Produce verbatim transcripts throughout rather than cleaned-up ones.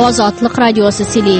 Озатлык радиосы сөйли.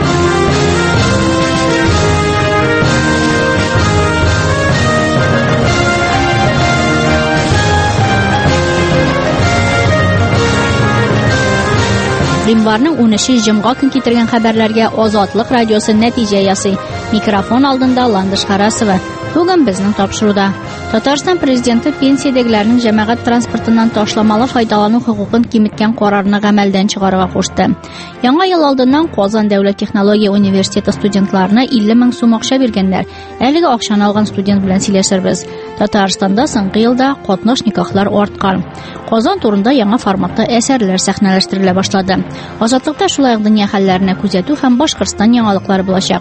Римбарның унынчы җомга көн китергән хәбәрләргә Озатлык радиосы нәтиҗә ясый. Микрофон алдында Ландыш Харасова. Бүген безнең тапшыруда Татарстан президенты пенсиядәгеләрнең җәмәгать транспортыннан ташламалы файдалану хокукын киметкән карарны гамәлдән чыгарырга кушты. Яңа ел алдыннан Казан дәүләт технология университеты студентларына илле мең сум акча биргәннәр. Әлеге акчаны алган студент белән сөйләшербез. Татарстанда соңгы елда катнаш никахлар арткан. Казан турында яңа форматта әсәрләр сәхнәләштерелә башлады. Азатлыкта шулай ук дөнья хәлләренә күзәтү һәм Башкортстан яңалыклары булачак.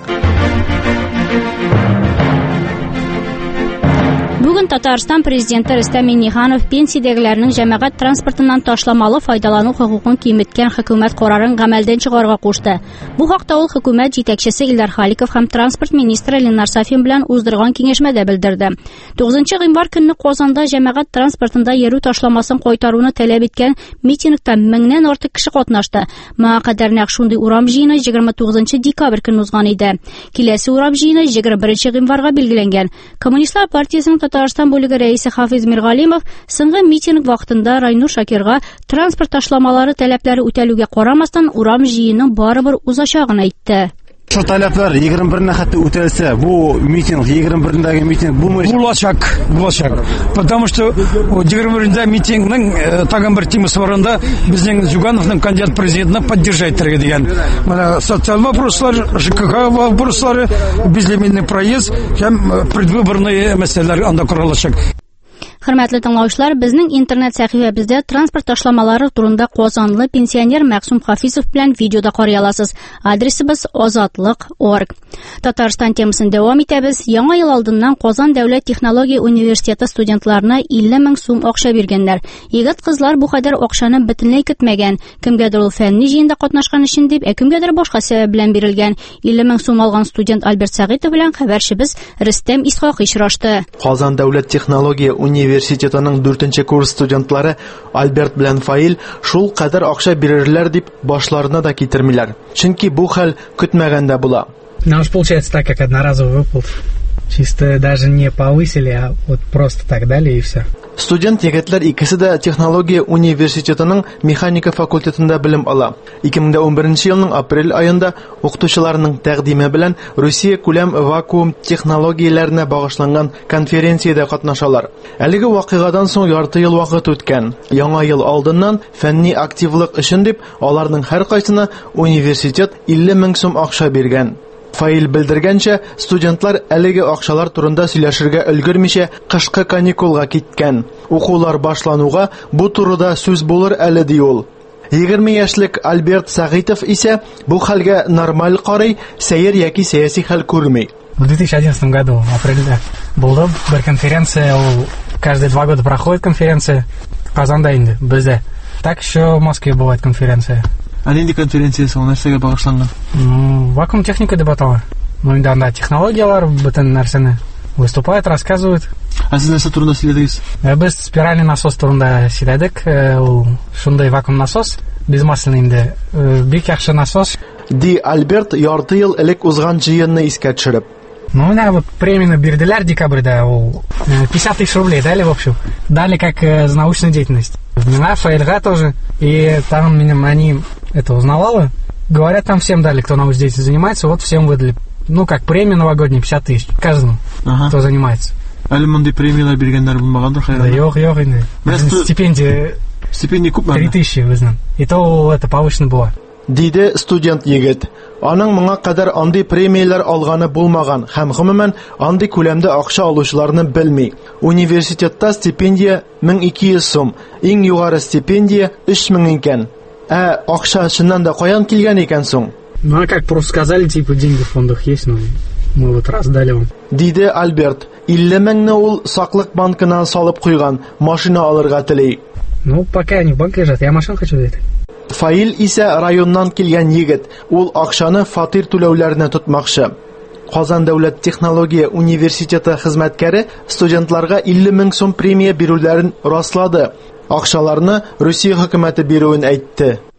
Бүген Татарстан президенты Рөстәм Миңнеханов пенсиядәгеләрнең җәмәгать транспортыннан ташламалы файдалану хокукын киметкән хөкүмәт карарын гамәлдән чыгарырга кушты. Бу хакта ул хөкүмәт җитәкчесе Илдар Халиков һәм транспорт министры Ленар Сафин белән уздырган киңәшмәдә белдерде. тугызынчы гыйнвар көнне Казанда җәмәгать транспортында йөрү ташламасын кайтаруны таләп иткән митингта меңнән артык кеше катнашты. Моңа кадәр нәкъ шундый урам җыены егерме тугызынчы декабрь көнне узган иде. Киләсе урам җыены егерме беренче гыйнварга билгеләнгән. Коммунистлар партиясының Татарстан бүлеге рәисе Хафиз Миргалимов соңгы митинг вакытында Райнур Шакирга транспорт ташламалары таләпләре үтәлүгә карамастан урам җыены барыбер узачагын әйтте. Şu talepler егерме беренә хәтта үтәлсә, bu митинг егерме берендәге митинг булмый. Булачак, булачак. Потому что егерме берендә митингның тагын бер темасы барында безнең Зюгановның кандидат президентны поддержать итәргә дигән. Менә социаль вопрослар, ЖКХ вопрослары, безлимитный проезд һәм предвыборные мәсьәләләр анда каралачак. Хөрмәтле тыңлаучылар, безнең интернет сәхифәбездә транспорт ташламалары турында Казанлы пенсионер Мәгъсум Хафизов белән видеода карый аласыз. Адресыбыз озатлык точка орг. Татарстан темасын дәвам итәбез. Яңа ел алдыннан Казан дәүләт технология университеты студентларына илле мең сум акча биргәннәр. Егет-кызлар бу кадәр акчаны бөтенләй көтмәгән. Кемгәдер ул фәнни җыенда катнашкан өчен дип, ә кемгәдер башка сәбәп белән бирелгән. илле мең сум алган студент Альберт Сәгыйтов белән хәбәрчебез Рөстәм Исхак очрашты. Казан дәүләт технология университеты Университетының дүртенче курс студентлары Альберт белән Фаил шул кадәр акча бирерләр дип башларына да китермиләр. Чөнки бу хәл көтмәгәндә була. Нам же получается так, как одноразовый выплат. Чисто даже не повысили, а вот просто так дали и все. Студент егетләр икесе дә технология университетының механика факультетында белем ала. ике мең унберенче елның апрель аенда укытучыларның тәкъдиме белән Россия күләм вакуум технологияләренә багышланган конференциядә катнашалар. Әлеге вакыйгадан соң ярты ел вакыт үткән. Яңа ел алдыннан фәнни активлык өчен дип аларның һәркайсына университет илле мең сум акча биргән. Фаил белдергәнчә, студентлар әлеге акчалар турында сөйләшергә өлгермичә кышкы каникулга киткән. Укулар башлануга бу турыда сүз булыр әле ди ул. егерме яшьлек Альберт Сәгыйтов исә бу хәлгә нормаль карый, сәер яки сәяси хәл күрми. В две тысячи одиннадцатом году, в апреле, была бер конференция, каждые два года проходит конференция в Казанда инде, бездә. Так еще в Москве бывает конференция. А нинди конференциясы ул нәрсәгә багышланган? Вакуум техника дип атала. Ну инде анда технологиялар бөтен нәрсәне выступают, рассказывают. А сез нәрсә турында сөйләдегез? Без спиральный насос турында сөйләдек. Ул шундай вакуум насос, безмаслый инде. Бик яхшы насос. Ди Альберт ярты ел элек узган җыенны искә төшереп. Ну, да, вот премию бирделәр декабрьдә, ул пятьдесят тысяч рублей дали в общем. Дали как за научную деятельность. Меня, Фаильга тоже. И там меня, они это узнавали. Говорят, там всем дали, кто научной деятельностью занимается, вот всем выдали. Ну, как премию новогоднюю, пятьдесят тысяч. Каждому, ага. Кто занимается. Әле мондай премиялар биргәннәр булмагандыр, хәйран. Да, yok, yok инде. Стипендия. Стипендия күпме? три тысячи безнең. И то это повышено было. Диде студент егет. Аның моңа кадәр андый премиялар алганы булмаган һәм гомумән андый күләмдә акча алучыларны белми. Университетта стипендия мең ике йөз сум, иң югары стипендия өч мең икән. Ә акча чыннан да каян килгән икән соң? Ну, а как просто сказали, типа, деньги в фондах есть, но мы вот раздали вам. Диде Альберт, илле меңне ул саклык банкына салып куйган, машина алырга тели. Ну, пока они в банке лежат, я машину хочу взять. Фаил исә районнан килгән егет. Ул акчаны фатир түләүләренә тотмакчы. Казан дәүләт технология университеты хезмәткәре студентларга илле мең сум премия бирүләрен раслады. Акчаларны Россия хөкүмәте бирүен әйтте.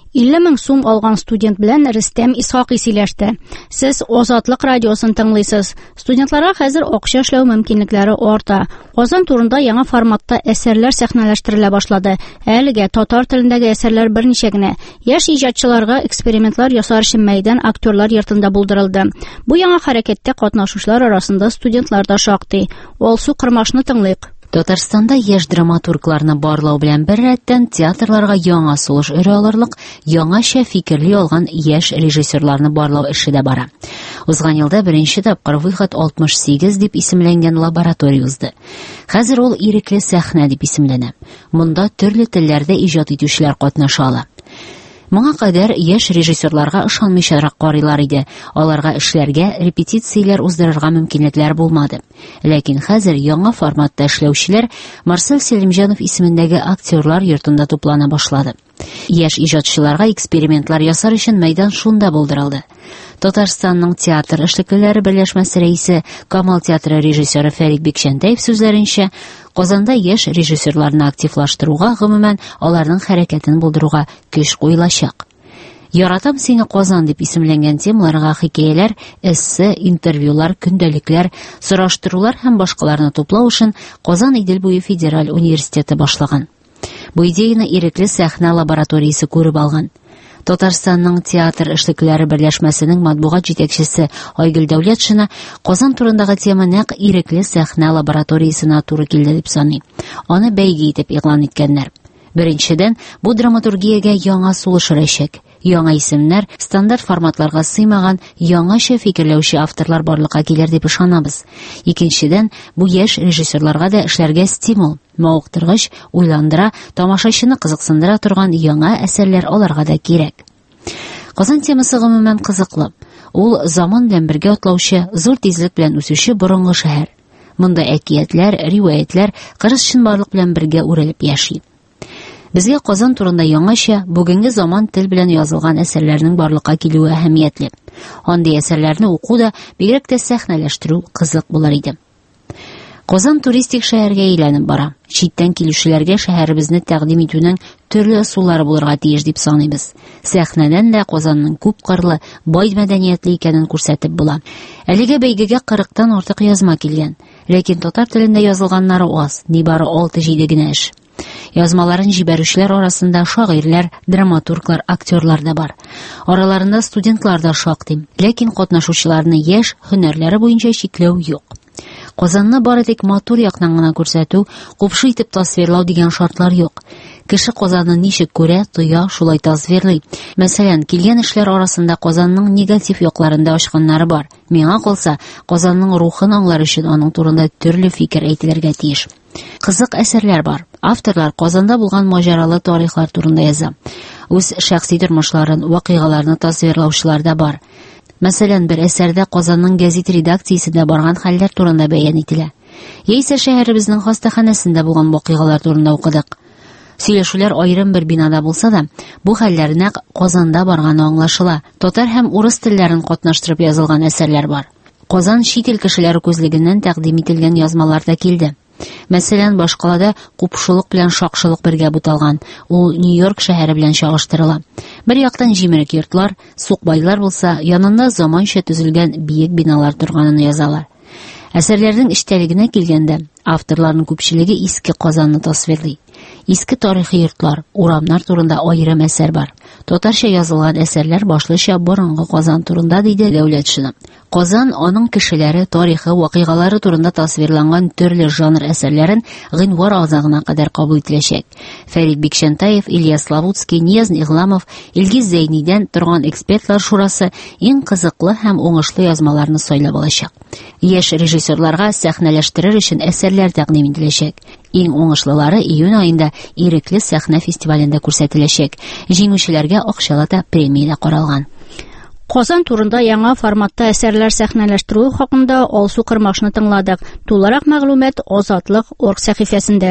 илле мең сум алган студент белән Рөстәм Исхакый сөйләште. Сез Азатлык радиосын тыңлыйсыз. Студентларга хәзер акча эшләү мөмкинлекләре арта. Казан турында яңа форматта әсәрләр сәхнәләштерелә башлады. Әлегә татар телендәге әсәрләр берничә генә. Яшь иҗатчыларга экспериментлар ясар өчен мәйдан актерлар йортында булдырылды. Бу яңа хәрәкәттә катнашучылар арасында студентлар да шактый. Алсу Кырмашны тыңлыйк. Татарстанда яшь драматургларны барлау белән бер рәттән театрларга яңа сулыш өрә алырлык, яңача фикерли алган яшь режиссерларны барлау эше дә бара. Узган елда беренче тапкыр Выход алтмыш сигез дип исемләнгән лаборатория узды. Хәзер ул ирекле сәхнә дип исемләнә. Монда төрле телләрдә иҗат итүчеләр катнаша ала. Моңа кадәр яшь режиссерларга ышанмыйчарак карыйлар иде. Аларга эшләргә, репетицияләр уздырырга мөмкинлекләр булмады. Ләкин хәзер яңа форматта эшләүчеләр Марсель Селимҗанов исемендәге актерлар йортында туплана башлады. Яшь иҗатчыларга экспериментлар ясар өчен мәйдан шунда булдырылды. Татарстанның театр эшлеклеләре берләшмәсе рәисе, Камал театры режиссеры Фәрит Бикчәнтәев сүзләренчә, Казанда яшь режиссерларны активлаштыруга, гомумән аларның хәрәкәтен булдыруга көч куелачак. Яратам сине Казан дип исемләнгән темаларга хикәяләр, эссе, интервьюлар, көндәлекләр, сораштырулар һәм башкаларны туплау өчен Казан Идел буе федераль университеты башлаган. Бу идеяны ирекле сәхнә лабораториясе күреп алган. Татарстанның театр эшлеклеләре берләшмәсенең матбугат җитәкчесе Айгөл Дәүләтшина Казан турындагы тема нәкъ ирекле сәхнә лабораториясенә туры килде дип саный. Аны бәйге итеп игълан иткәннәр. Беренчедән, бу драматургиягә яңа сулыш өрәчәк. Яңа исемнәр, стандарт форматларга сыймаган яңача фикерләүче авторлар барлыкка килер дип ышанабыз. Икенчедән, бу яшь режиссерларга да эшләргә стимул, мавыктыргыч, уйландыра, тамашачыны кызыксындыра торган яңа әсәрләр аларга да кирәк. Казан темасы гомумән кызыклы. Ул заман белән бергә атлаучы, зур тизлек белән үсүче борынгы шәһәр. Монда әкиятләр, риваятләр кырыс чынбарлык белән бергә үрелеп яши. Безгә Казан турында яңача, бүгенге заман тел белән язылган әсәрләрнең барлыкка килүе әһәмиятле. Андый әсәрләрне уку да, бигрәк тә сәхнәләштерү кызык булыр иде. Казан туристик шәһәргә әйләнеп бара. Читтән килүчеләргә шәһәребезне тәкъдим итүнең төрле усуллары булырга тиеш дип саныйбыз. Сәхнәдән дә Казанның күп кырлы, бай мәдәниятле икәнен күрсәтеп була. Әлегә бәйгегә кырыктан артык язма килгән, ләкин татар телендә язылганнары аз, нибары алты-җиде генә эш. Язмаларын җибәрүчеләр арасында шагыйрьләр, драматурглар, актерлар да бар. Араларында студентлар да шактый, ләкин катнашучыларны яшь, һөнәрләре буенча чикләү юк. Казанны бары тик матур якнан гына күрсәтү, купшы итеп тасвирлау дигән шартлар юк. Кеше Казанны ничек күрә, тоя, шулай тасвирлый. Мәсәлән, килгән эшләр арасында Казанның негатив якларында ачканнары бар. Миңа калса, Казанның рухын аңлар өчен аның турында төрле фикер әйтелергә тиеш. Кызык әсәрләр бар. Авторлар Казанда булган маҗаралы тарихлар турында яза. Үз шәхси тормышларын, вакыйгаларны тасвирлаучылар да бар. Мәсәлән, бер әсәрдә Казанның гәзит редакциясендә барган хәлләр турында бәян ителә. Яисә шәһәребезнең хастаханәсендә булган вакыйгалар турында укыдык. Сөйләшүләр аерым бер бинада булса да, бу хәлләр нәкъ Казанда барганы аңлашыла. Татар һәм урыс телләрен катнаштырып язылган әсәрләр бар. Казан чит ил кешеләре күзлегеннән тәкъдим ителгән язмалар да килде. Мәсәлән, башкалада купшылык белән шакшылык бергә буталган. Ул Нью-Йорк шәһәре белән чагыштырыла. Бер яктан җимерек йортлар, сукбайлар булса, янында заманча төзелгән биек биналар торганын язалар. Әсәрләрнең эчтәлегенә килгәндә, авторларның күпчелеге иске Казанны тасвирлый. Иске тарихи йортлар, урамнар турында аерым әсәр бар. Татарча язылган әсәрләр башлыча борынгы Казан турында диде Дәүләтшина. Казан аның кешеләре, тарихы, вакыйгалары турында тасвирланган төрле жанр әсәрләрен гыйнвар азагына кадәр кабул ителәчәк. Фәрит Бикчәнтәев, Илья Славутский, Нияз Игламов, Илгиз Зәйнидән торган экспертлар шурасы иң кызыклы һәм уңышлы язмаларны сайлап алачак. Яшь режиссерларга сәхнәләштерер өчен әсәрләр тәкъдим ителәчәк. Иң уңышлылары июнь айында ирекле сәхнә фестивалендә күрсәтеләчәк. Җиңүчеләргә акчалата премия каралган. Казан турында яңа форматта әсәрләр сәхнәләштерү хакында Алсу Кырмашны тыңладык. Тулырак мәгълүмат Азатлык орг сәхифәсендә.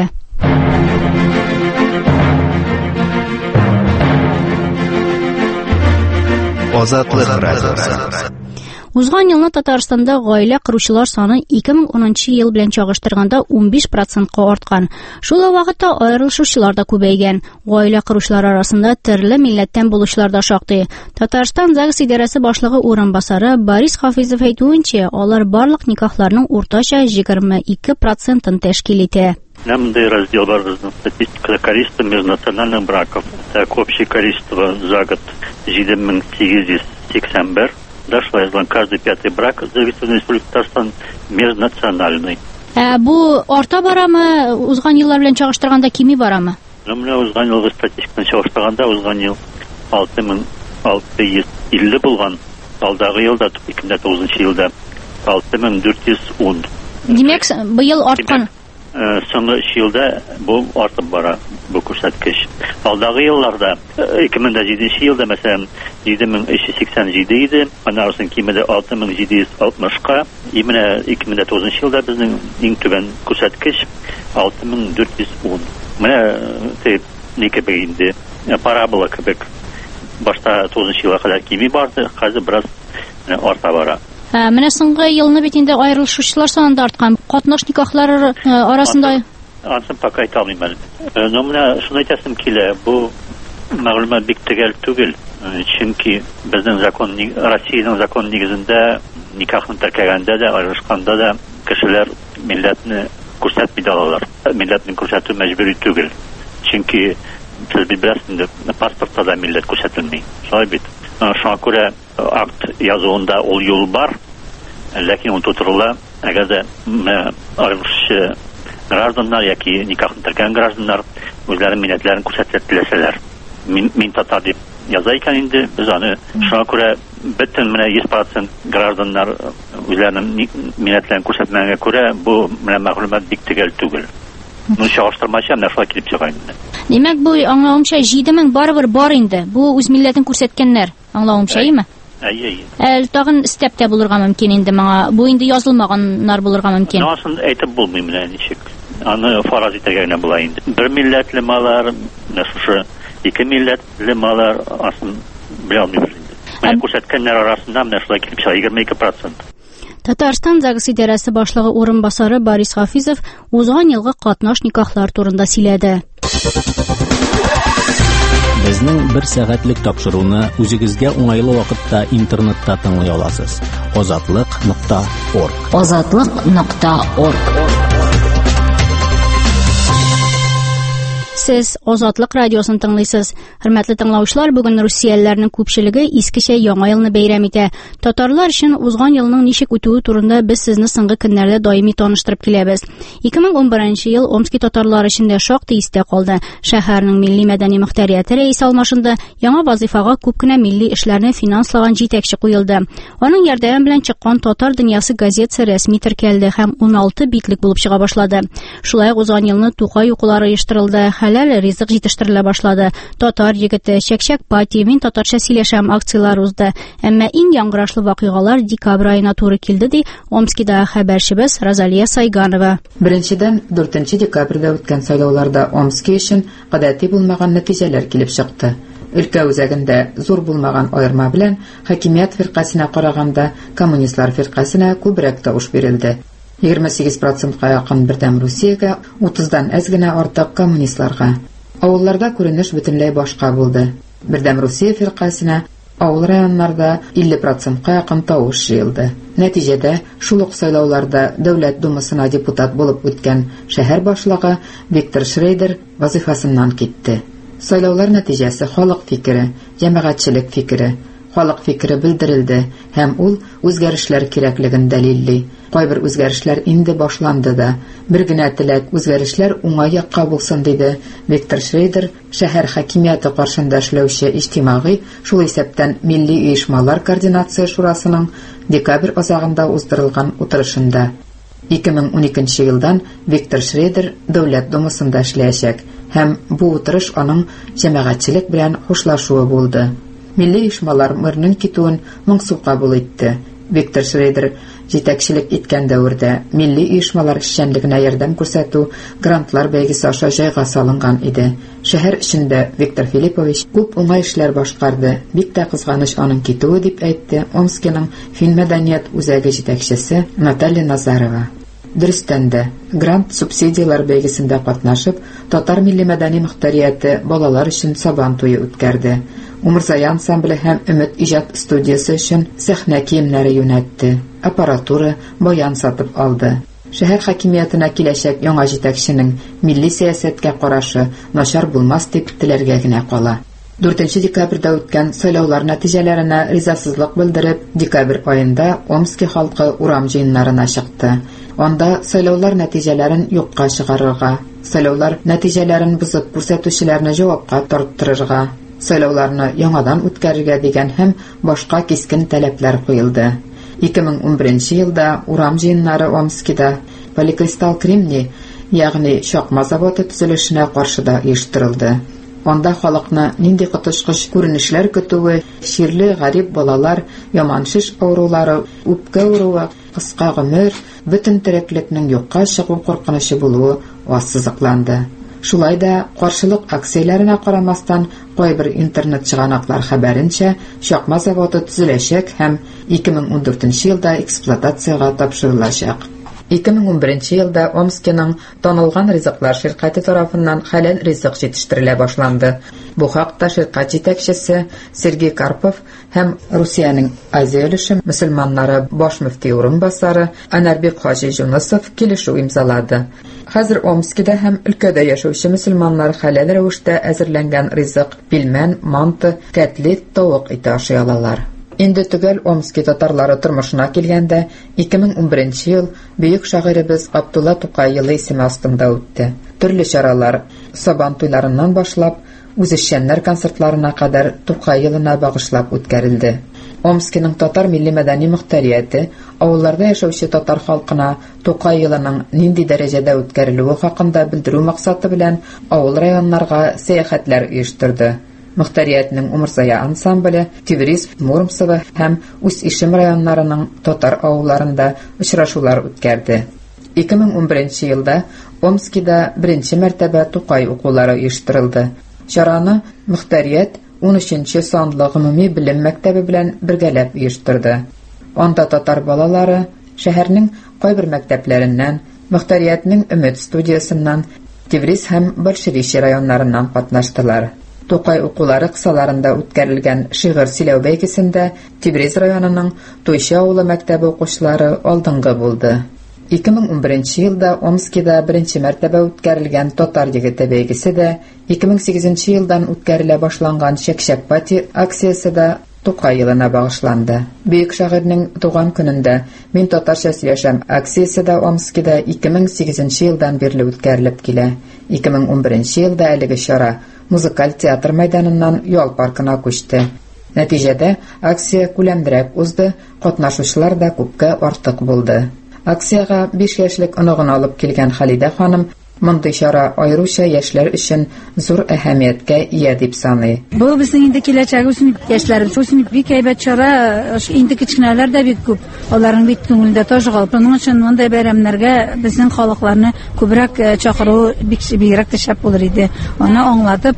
Азатлык радиосы. Узган елны Татарстанда гаилә коручылар саны ике мең унынчы ел белән чагыштырганда ун биш процентка арткан. Шул ук вакытта аерылышучылар да күбәйгән. Гаилә коручылар арасында төрле милләттән булучылар да шактый. Татарстан ЗАГС идарәсе башлыгы урынбасары Борис Хафизов әйтүенчә, алар барлык никахларның уртача егерме ике процентын тәшкил итә. Намный раздел бар безнең статистикада количество межнациональных браков. Так, общее количество за год җиде мең сигез йөз сиксән бер. Дошло из каждый пятый брак зависит от республики Татарстан межнациональный. Ә бу арта барамы, узган еллар белән чагыштырганда кими барамы? Ну, менә узган елгы статистиканы чагыштырганда узган ел алты мең алты йөз илле булган. Алдагы елда ике мең тугызынчы елда алты мең дүрт йөз ун. Димәк, быел арткан. Соңгы өч елда бу артып бара, бу күрсәткеч. Алдагы елларда ике мең җиденче елда мәсәлән җиде мең өч йөз сиксән җиде иде, аннан соң кимәдә алты мең җиде йөз алтмышка, и менә ике мең тугызынчы елда безнең иң түбән күрсәткеч алты мең дүрт йөз ун. Менә тип нике бәйнде парабола кебек. Башта тугызынчы елга кадәр кими барды, хәзер бераз арта бара. Менә соңгы елны бит инде аерылышучылар саны да арткан. Катнаш никахлар арасында Ансым пока әйтә алмыйм әле. Но менә шуны әйтәсем килә, бу мәгълүмат бик төгәл түгел. Чөнки безнең закон, Россиянең закон нигезендә никахны теркәгәндә дә, аерылышканда да кешеләр милләтне күрсәтми алалар. Милләтне күрсәтү мәҗбүри түгел. Чөнки сез беләсез, паспортта да милләт күрсәтелми. Шулай бит. Шуңа күрә акт язуында ул юл бар, ләкин ул тутырыла, әгәр дә аерылышы гражданнар яки никахны теркәгән гражданнар үзләренең милләтләрен күрсәтергә теләсәләр. Мин, мин татар дип яза икән инде, без аны шуңа күрә бөтен менә йөз процент гражданнар үзләренең милләтләрен күрсәтмәгәнгә күрә бу менә мәгълүмат бик төгәл түгел. Моны чагыштырмача менә шулай килеп чыга инде. Димәк, бу аңлавымча җиде мең барыбер бар инде. Бу үз милләтен күрсәткәннәр. Аңлавымча, әйме? Әйе, әйе. Әле тагын степ тә булырга мөмкин инде моңа. Бу инде язылмаганнар булырга мөмкин. Анысын әйтеп булмый менә ничек. Аны фараз итәргә генә була инде. Бер милләтле малар, менә шушы ике милләтле малар асын белә алмыйбыз инде. Менә күрсәткәннәр арасында менә шулай килеп чыга егерме ике процент. Татарстан ЗАГС идарәсе башлыгы урынбасары Борис Хафизов узган елгы катнаш никахлар турында сөйләде. Безнең бер сәгатьлек тапшыруны үзегезгә уңайлы вакытта интернетта тыңлый аласыз. озатлык нокта орг. озатлык нокта орг. Сез Азатлык радиосын тыңлыйсыз. Хөрмәтле тыңлаучылар, бүген русиялеләрнең күпчелеге искечә яңа елны бәйрәм итә. Татарлар өчен узган елның ничек үтүе турында без сезне соңгы көннәрдә даими таныштырып киләбез. ике мең ун беренче ел Омский татарлары өчен дә шактый истә калды. Шәһәрнең милли мәдәни мөхтәрияте рәисе алмашында яңа вазифага күп кенә милли эшләрне финанслаган җитәкче куелды. Аның ярдәме белән чыккан Татар дөньясы газетасы рәсми теркәлде һәм ун алты битлек булып чыга башлады. Шулай ук узган елны Тукай укулары оештырылды. Хәләл ризык җитештерелә башлады. Татар егете, чәкчәк пати, мин татарча сөйләшәм акциялар узды. Әмма иң яңгырашлы вакыйгалар декабрь аена туры килде, ди Омскида хәбәрчебез Розалия Сайганова. Беренчедән, дүртенче декабрьдә үткән сайлауларда Омский өчен гадәти булмаган нәтиҗәләр килеп чыкты. Өлкә үзәгендә зур булмаган аерма белән хакимият фиркасына караганда коммунистлар фиркасына күбрәк тавыш бирелде. егерме сигез процентка якын Бердәм Русиягә, утыздан әз генә артык коммунистларга. Авылларда күренеш бөтенләй башка булды. Бердәм Русия фиркасына авыл районнарда илле процентка якын тавыш җыелды. Нәтиҗәдә шул ук сайлауларда Дәүләт Думасына депутат булып үткән шәһәр башлыгы Виктор Шрейдер вазифасыннан китте. Сайлаулар нәтиҗәсе халык фикере, җәмәгатьчелек фикере, халык фикере белдерелде һәм ул үзгәрешләр кирәклеген дәлилли. Кайбер үзгәрешләр инде башланды да. Бер генә теләк үзгәрешләр уңай якка булсын диде Виктор Шрейдер, шәһәр хакимияте каршында эшләүче иҗтимагый, шул исәптән милли оешмалар координация шурасының декабрь азагында уздырылган утырышында. ике мең ун икенче елдан Виктор Шрейдер Дәүләт Думасында эшләячәк һәм бу утырыш аның җәмәгатьчелек белән хушлашуы булды. Милли оешмалар мэрның китүен моңсу кабул итте. Виктор Шрейдер Җитәкчелек иткән дәвердә милли оешмалар эшчәнлегенә ярдәм күрсәтү грантлар бәйгесе аша җайга салынган иде. Шәһәр эчендә Виктор Филиппович күп уңай эшләр башкарды. Бик тә кызганыч аның китүе дип әйтте Омскиның фин мәдәният үзәге җитәкчесе Наталья Назарова. Дөрестән дә, грант субсидиялар бәйгесендә катнашып, Татар милли мәдәни мөхтәрияте балалар өчен сабан туе үткәрде. Умырзая ансамбле һәм Өмет иҗат студиясе өчен сәхнә киемнәре юнәтте, аппаратура, баян сатып алды. Шәһәр хакимиятына киләчәк яңа җитәкченең милли сәясәткә карашы начар булмас дип теләргә генә кала. дүртенче декабрьдә үткән сайлаулар нәтиҗәләренә ризасызлык белдереп, декабрь аенда Омски халкы урам җыеннарына чыкты. Анда сайлаулар нәтиҗәләрен юкка чыгарырга, сайлаулар нәтиҗәләрен бозып күрсәтүчеләрне җавапка тарттырырга, сайлауларны яңадан үткәрергә дигән һәм башка кискен таләпләр куелды. ике мең унберенче елда урам җыеннары Омскида Поликристалл Кремний, ягъни чакма заводы төзелешенә каршы да оештырылды. Анда халыкны нинди коточкыч күренешләр көтүе, ширле гарип балалар, яман шиш авырулары, үпкә авыруы, кыска гомер, бөтен тереклекнең юкка чыгу куркынычы булуы ассызыкланды. Шулай да каршылык акцияләренә карамастан, кайбер интернет чыганаклар хәбәренчә, чакма заводы төзеләчәк һәм ике мең ундүртенче елда эксплуатациягә тапшырылачак. ике мең унберенче елда Омскиның танылган ризыклар ширкәте тарафыннан хәләл ризык җитештерелә башланды. Бу хакта ширкәт җитәкчесе Сергей Карпов һәм Русиянең Азия өлеше мөселманнары баш мөфти урынбасары Анарбек Хаҗи Җунысов килешү имзалады. Хәзер Омскида һәм өлкәдә яшәүче мөселманнар хәләл рәвештә әзерләнгән ризык, пилмән, манты, кәтлит, тавык ите ашый алалар. Инде төгәл Омски татарлары тормышына килгәндә, ике мең унберенче ел бөек шагыйребез Абдулла Тукай елы исеме астында үтте. Төрле чаралар, сабан туйларыннан башлап, үзешчәннәр концертларына кадәр Тукай елына багышлап үткәрелде. Омскиның татар милли мәдәни мөхтәрияте авылларда яшәүче татар халкына Тукай елының нинди дәрәҗәдә үткәрелүе хакында белдерү максаты белән авыл районнарга сәяхәтләр оештырды. Мөхтәриятның Умырзая ансамбле Тевриз, Муромцево һәм Үз-Ишем районнарының татар авылларында очрашулар үткәрде. ике мең унберенче елда Омскида беренче мәртәбә Тукай укулары оештырылды. Чараны мөхтәрият он өченче санлы гомуми белем мәктәбе белән бергәләп оештырды. Анда татар балалары шәһәрнең кайбер мәктәпләреннән, мөхтәриятның Өмет студиясыннан, Тевриз һәм Большевичи районнарыннан катнаштылар. Тукай укулары кысаларында үткәрелгән шигырь сөйләү бәйгесендә Тевриз районының Туйчы авылы мәктәбе укучылары алдынгы булды. ике мең унберенче елда Омскида беренче мәртәбә үткәрелгән татар егете бәйгесе дә, ике мең сигезенче елдан үткәрелә башланган Чәкчәк пати акциясе дә Тукай елына багышланды. Бөек шагыйрьнең туган көнендә Мин татарча сөйләшәм акциясе дә Омскида ике мең сигезенче елдан бирле үткәрелеп килә. ике мең унберенче елда әлеге чара музыкаль театр мәйданыннан Ял паркына күчте. Нәтиҗәдә акция күләмдерәк узды, катнашучылар да күпкә артык булды. Акциягә биш яшьлек оныгын алып килгән Халида ханым мондай чара аеруча яшьләр өчен зур әһәмияткә ия дип саный. Бу безнең инде киләчәк өчен яшьләребез өчен бик әйбәт чара, инде кичкенәләр дә бик күп. Аларның бит күңелендә ташгал. Буның өчен мондай бәйрәмнәргә безнең халыкларны күбрәк чакыру бик бигрәк тә шәп булыр иде. Аны аңлатып,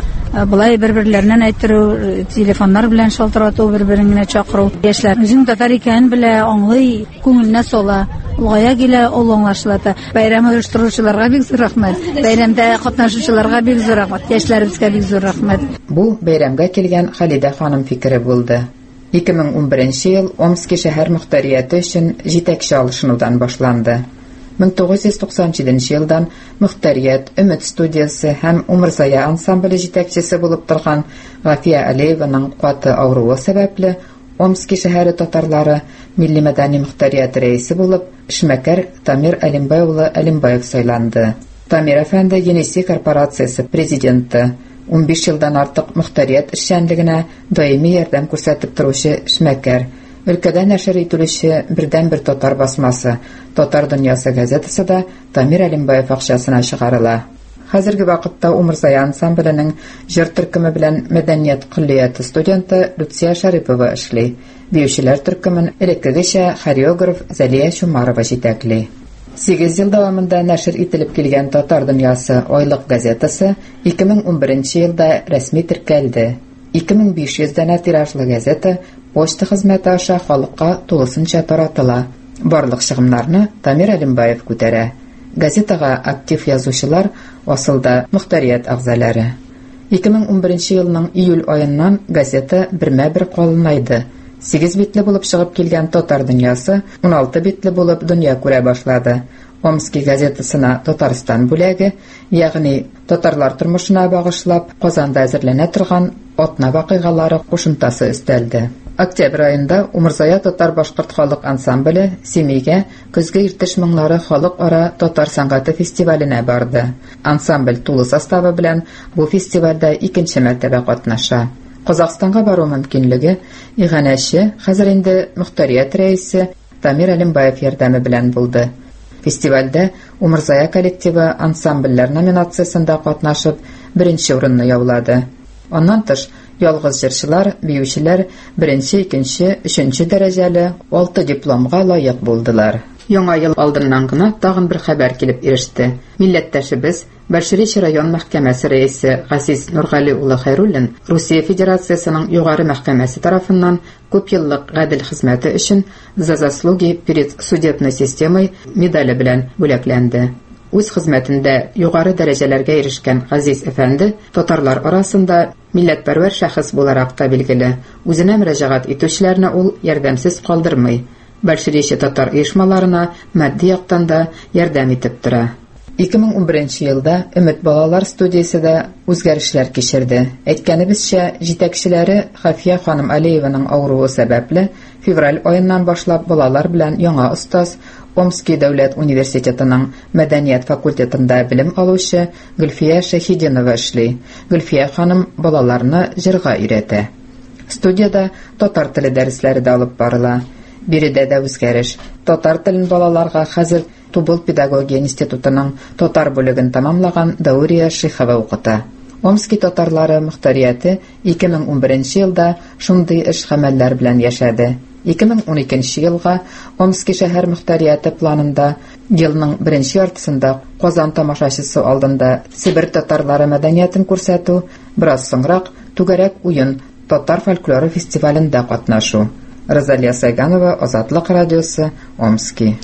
булай бер-берләреннән әйттерү, телефоннар белән шалтырату, бер-береңне чакыру. Яшьләр үзенең татар икәнен белә, аңлый, күңеленә сала. Улгая килә, ул аңлашылата. Бәйрәм оештыручыларга бик зур рәхмәт. Бәйрәмдә катнашучыларга бик зур рәхмәт. Яшьләребезгә бик зур рәхмәт. Бу бәйрәмгә килгән Халида ханым фикере булды. ике мең унберенче ел Омски шәһәр мөхтәрияте өчен җитәкче алышынудан башланды. мең тугыз йөз туксан җиденче елдан мөхтәрият, Өмет студиясе һәм Умырзая ансамбле җитәкчесе булып торган Гафия Алиеваның каты авыруы сәбәпле Омски шәһәре татарлары милли мәдәни мөхтәрияте рәисе булып Эшмәкәр Тамир Әлимбай улы Әлимбаев сайланды. Тамир әфәнде Енисей корпорациясе президенты, он биш елдан артык мөхтәрият эшчәнлегенә даими ярдәм күрсәтеп торучы Эшмәкәр, өлкәдә нәшер ителүче бердән-бер татар басмасы Татар дөньясы газетасы да Тамир Әлимбаев акчасына чыгарыла. Хәзерге вакытта Умырзая ансамбленең җыр төркеме белән мәдәният көллияте студенты Люция Шарипова эшли. Биючеләр төркемен элеккегечә хореограф Зәлия Шумарова җитәкли. Сигез ел дәвамында нәшер ителеп килгән Татар дөньясы айлык газетасы ике мең унберенче елда рәсми теркәлде. ике мең биш йөз дәнә тиражлы газета почта хезмәте аша халыкка тулысынча таратыла. Барлык чыгымнарны Тамир Алимбаев күтәрә. Газетага актив язучылар асылда мөхтәрият әгъзалары. ике мең унберенче елның июль аеннан газета бермә-бер калынайды. сигез битле булып чыгып килгән Татар дөньясы ун алты битле булып дөнья күрә башлады. Омский газетасына Татарстан бүләге, ягъни татарлар тормышына багышлап Казанда әзерләнә торган атна вакыйгалары кушымтасы өстәлде. Октябрь аенда Умырзая татар-башкорт халык ансамбле Семейгә көзге иртеш моңнары халыкара татар сәнгате фестиваленә барды. Ансамбль тулы составы белән бу фестивальдә икенче мәртәбә катнаша. Казакъстанга бару мөмкинлеге иганәче хәзер инде мөхтәрият рәисе Тамир Алимбаев ярдәме белән булды. Фестивальдә Умырзая коллективы ансамбльләр номинациясендә катнашып беренче урынны яулады. Аннан тыш ялгыз җырчылар, биючеләр беренче, икенче, өченче дәрәҗәле алты дипломга лаек булдылар. Яңа ел алдыннан гына тагын бер хәбәр килеп иреште. Милләттәшебез Бәлширич район мәхкәмәсе рәисе Газиз Нургали улы Хәйруллин Русия Федерациясының югары мәхкәмәсе тарафыннан күп еллык гадел хезмәте өчен за заслуги перед судебной системой медале белән бүләкләнде. Үз хезмәтендә югары дәрәҗәләргә ирешкән Газиз әфәнде татарлар арасында милләтпәрвәр шәхес буларак та билгеле. Үзенә мөрәҗәгать итүчеләрне ул ярдәмсез калдырмый. Бәлширич татар оешмаларына матди яктан да ярдәм итеп тора. ике мең унберенче елда Өмет балалар студиясе дә үзгәрешләр кичерде. Әйткәнебезчә, җитәкчеләре Хафия ханым Алиеваның авыруы сәбәпле февраль аеннан башлап балалар белән яңа остаз Омский дәүләт университетының мәдәният факультетында белем алучы Гөлфия Шәһидинова эшли. Гөлфия ханым балаларны җырга өйрәтә. Студияда татар теле дәресләре дә алып барыла. Биредә дә үзгәреш. Татар телен балаларга хәзер Тубыл педагогия институтының татар бүлеген тамамлаган Даурия Шихова укыта. Омский татарлары мөхтәрияте ике мең унберенче елда шундый эш гамәлләр белән яшәде. ике мең уникенче елга Омский шәһәр мөхтәрияте планында елның беренче яртысында Казан тамашачысы алдында Сибир татарлары мәдәниятен күрсәтү, бераз соңрак түгәрәк уен татар фольклоры фестивалендә катнашу. Розалия Сайганова, Азатлык радиосы, Омский.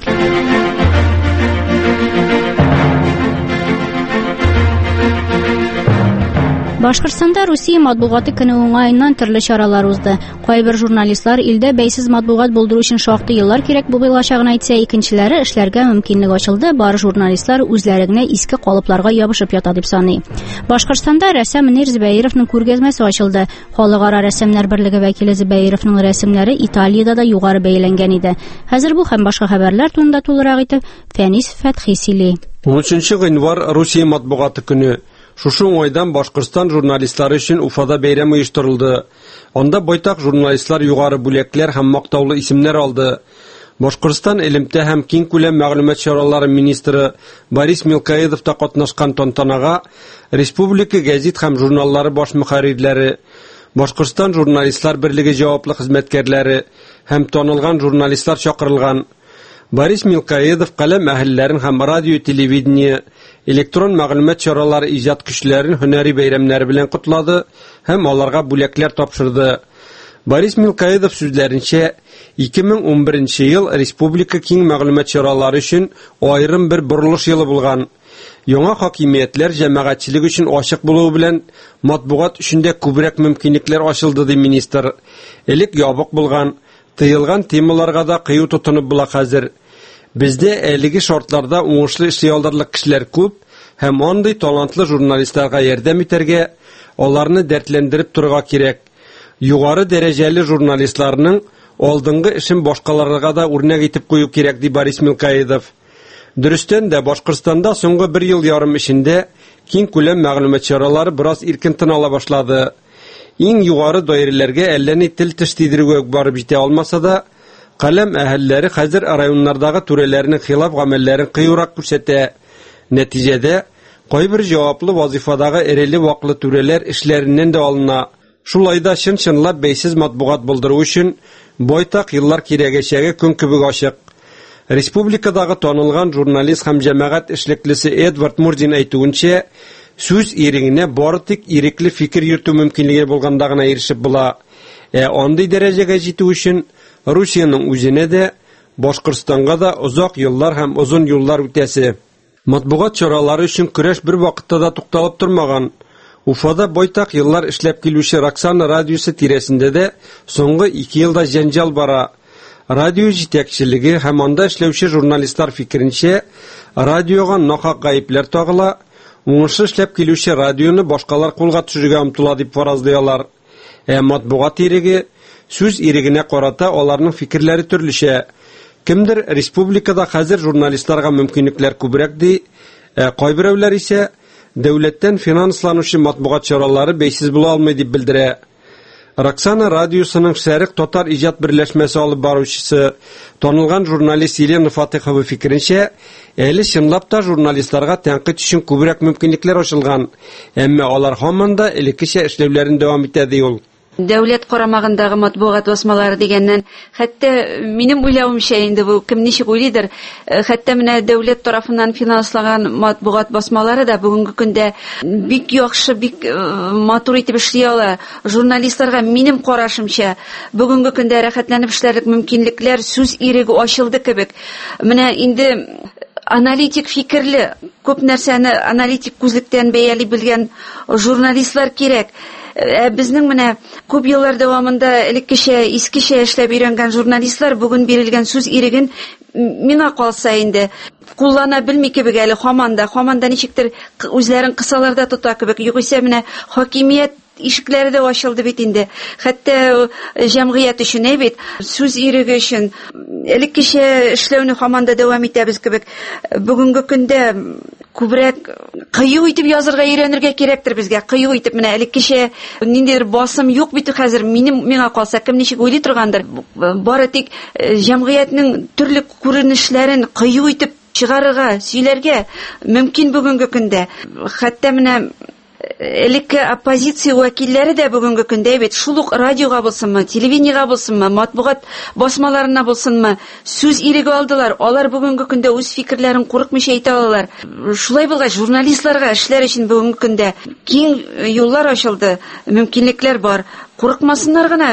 Башкортстанда Русия матбугаты көне уңаеннан төрле чаралар узды. Кайбер журналистлар илдә бәйсез матбугат булдыру өчен шактый еллар кирәк булачагын әйтсә, икенчеләре эшләргә мөмкинлек ачылды. Бары журналистлар үзләренә иске калыпларга ябышып ята дип саный. Башкортстанда рәссам Нир Зөбәировның күргәзмәсе ачылды. Халыкара рәссамнар берлеге вәкиле Зөбәировның рәсемнәре Италиядә да югары бәяләнгән иде. Хәзер бу һәм башка хәбәрләр турында тулырак итеп Фәнис Фәтхи сөйли. он өченче гыйнвар Русия матбугаты көне. Шушы уңайдан Башкортстан журналистлары өчен Уфада бәйрәм оештырылды. Анда байтак журналистлар югары бүләкләр һәм мактаулы исемнәр алды. Башкортстан элемтә һәм киң күләм мәгълүмат чаралары министры Борис Милкаидов та катнашкан тантанага республика гәзит һәм журналлары баш мөхәррирләре, Башкортстан журналистлар берлеге җаваплы хезмәткәрләре һәм танылган журналистлар чакырылган. Борис Милкаидов каләм әһелләрен һәм радио, телевидение, электрон мәгълүмат чаралары иҗат көчләрен һөнәри бәйрәмнәре белән котлады һәм аларга бүләкләр тапшырды. Борис Милкаидов сүзләренчә, ике мең унберенче ел республика киң мәгълүмат чаралары өчен аерым бер борылыш елы булган. Яңа хакимиятләр җәмәгатьчелек өчен ачык булуы белән матбугат өчен дә күбрәк мөмкинлекләр ачылды ди министр. Элек ябык булган, тыелган темаларга да кыю тотынып була хәзер. Бездә әлеге шартларда уңышлы эшли алдырлык кешеләр күп һәм андый талантлы журналистларга ярдәм итәргә, аларны дәртләндереп торырга кирәк. Югары дәрәҗәле журналистларның алдынгы эшен башкаларга да үрнәк итеп кую кирәк ди Борис Милкаидов. Дөрестән дә Башкортстанда соңгы бер ел ярым эчендә киң күләм мәгълүмат чаралары бераз иркен тын ала башлады. Иң югары даирәләргә әллә ни тел теш тидерүгә барып җитә алмаса да, каләм әһелләре хәзер районнардагы түрәләрнең хилаф гамәлләрен кыюрак күрсәтә. Нәтиҗәдә кайбер җаваплы вазифадагы эреле ваклы түрәләр эшләреннән дә алына. Шулайда чын-чынлап бәйсез матбугат булдыру өчен байтак еллар кирәгәчәге көн кебек ачык. Республикадагы танылган журналист һәм җәмәгать эшлеклесе Эдвард Мурдин әйтүенчә, сүз ирегенә бары тик ирекле фикер йөртү мөмкинлеге булганда гына ирешеп була. Ә андый дәрәҗәгә җитү өчен Русиянең үзенә дә, Башкортстанга да озак еллар һәм озын юллар үтәсе. Матбугат чаралары өчен көрәш бер вакытта да тукталып тормаган. Уфада байтак еллар эшләп килүче Роксана радиосы тирәсендә дә соңгы ике елда җәнҗал бара. Радио җитәкчелеге һәм анда эшләүче журналистлар фикеренчә, радиога нахак гаепләр тагыла, уңышлы эшләп килүче радионы башкалар кулга төшерергә омтыла дип фаразлыйлар. Ә матбугат иреге сүз ирегенә карата аларның фикерләре төрлечә. Кемдер республикада хәзер журналистларга мөмкинлекләр күбрәк ди, ә кайберәүләр исә дәүләттән финансланучы матбугат чаралары бәйсез була алмый дип белдерә. Роксана радиосының Шәрык татар иҗат берләшмәсе алып баручысы, танылган журналист Елена Фатихова фикеренчә, әле чынлап та журналистларга тәнкыйть өчен күбрәк мөмкинлекләр ачылган, әмма алар һаман да элеккечә эшләүләрен дәвам итә ди ул. Дәүләт карамагындагы матбугат басмалары дигәннән, хәтта минем уйлавымча инде бу кем ничек уйлыйдыр, хәтта менә дәүләт тарафыннан финанслаган матбугат басмалары да бүгенге көндә бик яхшы, бик матур итеп эшли ала. Журналистларга минем карашымча бүгенге көндә рәхәтләнеп эшләрлек мөмкинлекләр, сүз иреге ачылды кебек. Менә инде аналитик фикерле, күп нәрсәне аналитик күзлектән бәяли белгән журналистлар кирәк. Безнең менә күп еллар дәвамында элеккечә, искечә эшләп өйрәнгән журналистлар бүген бирелгән сүз иреген миңа калса инде куллана белми кебек әле һаман да, һаман да ничектер үзләрен кысаларда тота кебек. Югыйсә менә хакимият ишекләре дә ачылды бит инде. Хәтта җәмгыять өчен бит сүз иреге өчен элеккечә эшләүне һаман да дәвам итәбез кебек. Бүгенге көндә күбрәк кыю итеп язырга өйрәнергә кирәктер безгә. Кыю итеп менә элеккечә ниндидер басым юк бит хәзер. Минем миңа калса кем ничек уйлый торгандыр. Бары тик җәмгыятьнең төрле күренешләрен кыю итеп чыгарырга, сөйләргә мөмкин бүгенге көндә. Хәтта менә элекке оппозиция вәкилләре дә бүгенге көндә бит шул ук радиога булсынмы, телевидениегә булсынмы, матбугат басмаларына булсынмы, сүз иреге алдылар. Алар бүгенге көндә үз фикерләрен курыкмыйча әйтә алалар. Шулай булгач, журналистларга эшләр өчен бүгенге көндә киң юллар ачылды, мөмкинлекләр бар. Курыкмасыннар гына,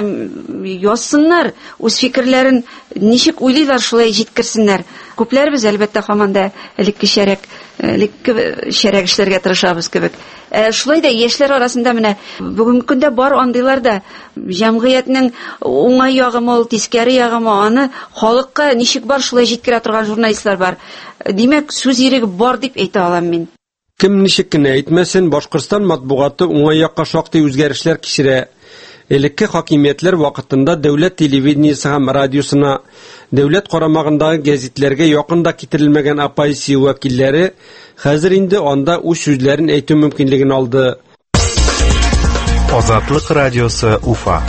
язсыннар, үз фикерләрен ничек уйлыйлар шулай җиткерсеннәр. Күпләрбез әлбәттә һаман да элеккечәрәк, элеккечәрәк эшләргә тырышабыз кебек. Шулай да яшьләр арасында менә бүгенге көндә бар андыйлар да җәмгыятьнең уңай ягымы, ул тискәре ягымы, аны халыкка ничек бар шулай җиткерә торган журналистлар бар. Димәк, сүз иреге бар дип әйтә алам мин. Кем ничек кенә әйтмәсен, Башкортстан матбугаты уңай якка шактый үзгәрешләр кичерә. Элекке хакимиятләр вакытында дәүләт телевидениесе һәм радиосына, дәүләт карамагындагы гәзитләргә якында китерелмәгән оппозиция вәкилләре хәзер инде анда үз сүзләрен әйтү мөмкинлеген алды. Азатлык радиосы Уфа.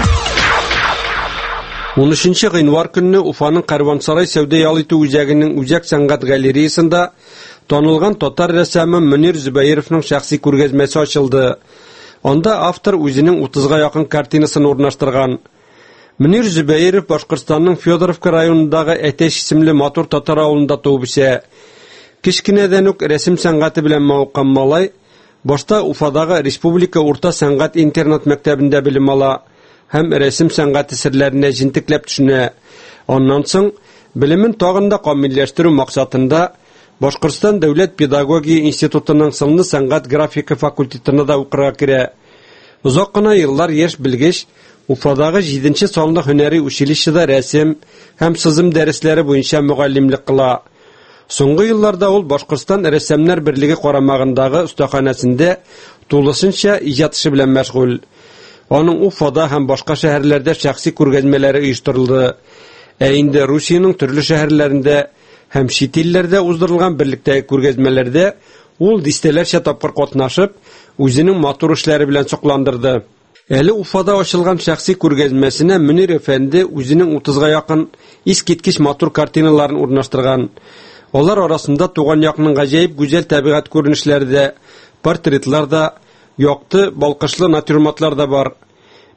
он өченче гыйнвар көнне Уфаның Карвансарай сәүдә ял итү үзәгенең Үзәк сәнгать галереясында танылган татар рәссамы Мөнир Зөбәеровның шәхси күргәзмәсе ачылды. Анда автор үзенең утызга якын картинасын урнаштырган. Мөнир Зөбәеров Башкортстанның Федоровка районындагы Әтәч исемле матур татар авылында туып үсә. Кичкенәдән үк рәсем сәнгате белән мавыккан малай, башта Уфадагы Республика урта сәнгать интернат мәктәбендә белем ала һәм рәсем сәнгате серләренә җентекләп төшенә. Аннан соң белемен тагын да камилләштерү максатында Башкортстан дәүләт педагогия институтының сынлы сәнгать графика факультетына да укырга керә. Узак кына еллар яшь белгеч Уфадагы җиденче санлы һөнәри училищеда рәсем һәм сызым дәресләре буенча мөгаллимлек кыла. Соңгы елларда ул Башкортстан рәссамнар берлеге карамагындагы остаханәсендә тулысынча иҗат эше белән мәшгуль. Аның Уфада һәм башка шәһәрләрдә шәхси күргәзмәләре оештырылды. Ә инде Русиянең төрле шәһәрләрендә һәм чит илләрдә уздырылган берлектәге күргәзмәләрдә ул дистәләрчә тапкыр катнашып, үзенең матур эшләре белән сокландырды. Әле Уфада ачылган шәхси күргәзмәсенә Мөнир әфәнде үзенең утызга якын искиткеч матур картиналарын урнаштырган. Алар арасында туган якның гаҗәеп гүзәл табигать күренешләре дә, портретлар да, якты, балкышлы натюрмортлар да бар.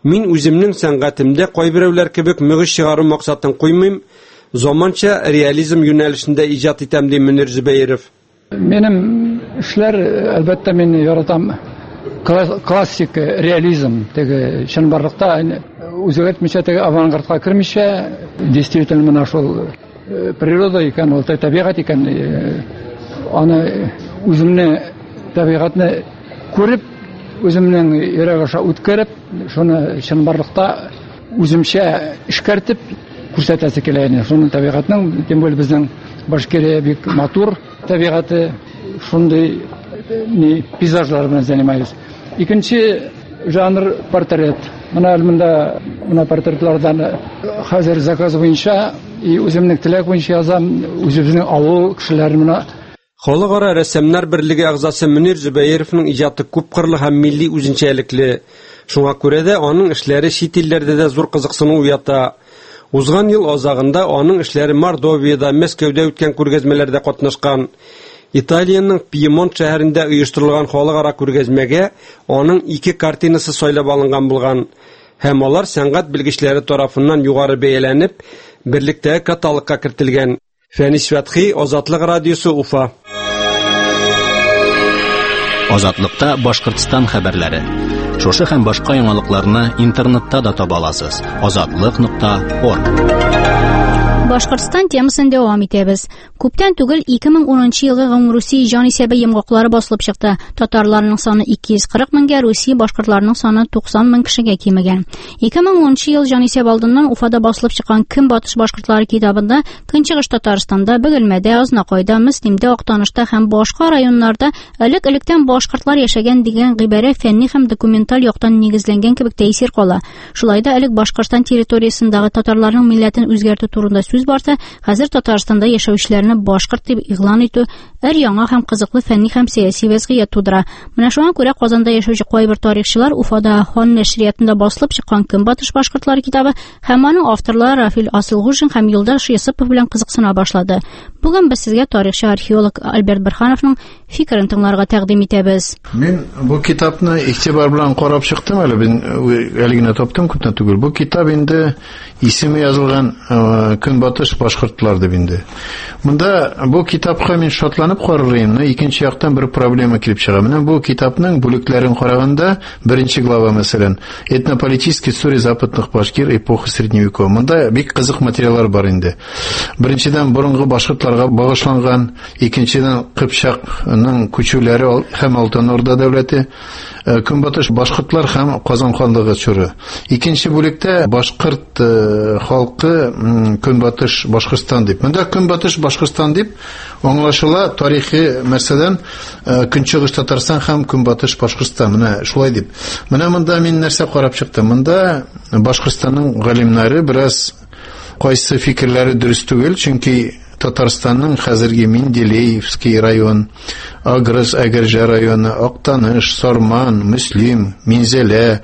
Мин үземнең сәнгатемдә кайберәүләр кебек мөгез чыгару максатын куймыйм, заманча реализм юнәлешендә иҗат итәм ди Мөнир Зөбәеров. Минем эшләр, әлбәттә, мин яратам классик реализм, теге чынбарлыкта үзгәртмичә, теге авангардка кермичә, действительно менә шул природа икән, ул табигать икән, аны үземне табигатьне күреп, үземнең йөрәк аша үткәреп, шуны чынбарлыкта үземчә эшкәртеп күрсәтәсе килә иде. Шуның табигатьнең, тем более безнең Башкирия бик матур табигаты, шундый ни пейзажлар белән занимаюсь. Икенче жанр портрет. Менә монда менә портретлардан хәзер заказ буенча и үземнең теләк буенча язам, үзебезнең авыл кешеләре менә. Халыкара рәссамнар берлеге әгъзасы Мөнир Зөбәеровның иҗаты күп кырлы һәм милли үзенчәлекле. Шуңа күрә дә аның эшләре чит илләрдә дә зур кызыксыну уята. Узган ел азагында аның эшләре Мордовиядә, Мәскәүдә үткән күргәзмәләрдә катнашкан. Италиянең Пьемонт шәһәрендә оештырылган халыкара күргәзмәгә аның ике картинасы сайлап алынган булган. Һәм алар сәнгать белгечләре тарафыннан югары бәяләнеп, берлектәге каталогка кертелгән. Фәнис Фәтхи, Азатлык радиосы, Уфа. Азатлыкта Башкортстан хәбәрләре. Шушы һәм башка яңалыкларны интернетта да таба аласыз. азатлык нокта орг. Башкортстан темасын дәвам итәбез. Күптән түгел ике мең унынчы елгы Гомрусия җанисәбе йомгаклары басылып чыкты. Татарларның саны ике йөз кырык меңгә, Русия башкортларының саны туксан мең кешегә кимегән. ике мең унынчы ел җанисәбе алдыннан Уфада басылып чыккан Көнбатыш башкортлары китабында Көнчыгыш Татарстанда, Бөгелмәдә, Азнакайда, Мөслимдә, Актанышта һәм башка районнарда элек-электән башкортлар яшәгән дигән гыйбарә фәнни һәм документаль яктан нигезләнгән кебек тәэсир кала. Шулай да элек Башкортстан территориясендәге татарларның милләтен үзгәртү турында сүз барса, хәзер Татарстанда яшәүчеләрне башкорт дип игълан итү өр яңа һәм кызыклы фәнни һәм сәяси вазгыять тудыра. Менә шуңа күрә Казанда яшәүче кайбер тарихчылар Уфада Хан нәшриятында басылып чыккан Көнбатыш башкортлары китабы һәм аның авторлары Рафил Асылгужин һәм Юлдаш Йосыпов белән кызыксына башлады. Бүген без сезгә тарихчы археолог Альберт Бирхановның фикерен тыңларга тәкъдим итәбез. Мин бу китапны игътибар белән карап чыктым әле, мин әле генә таптым күптән түгел. Бу китап инде исеме язылган Көнбатыш башкортлар дип инде. Монда бу китапка мин шатланып карыйм, икенче яктан бер проблема килеп чыга. Менә бу китапның бүлекләрен караганда, беренче глава мәсәлән, этнополитическая история западных башкир эпохи средневековья. Монда бик кызык материаллар бар инде. Беренчедән борынгы башкортларга багышланган, икенчедән Кыпчакның күчүләре һәм Алтын Орда дәүләте, Көнбатыш башкортлар һәм Казан ханлыгы чоры. Икенче бүлектә башкорт халкы Көнбатыш Башкортстан дип. Монда Көнбатыш Башкортстан дип аңлашыла тарихи мәсәлән Көнчыгыш Татарстан һәм Көнбатыш Башкортстан. Менә шулай дип. Менә монда мин нәрсә карап чыктым. Монда Башкортстанның галимнәре бераз кайсы фикерләре дөрес түгел, чөнки Татарстанның хәзерге Менделеевский район, Агрыз Әгәрҗә районы, Актаныш, Сарман, Мөслим, Минзәлә,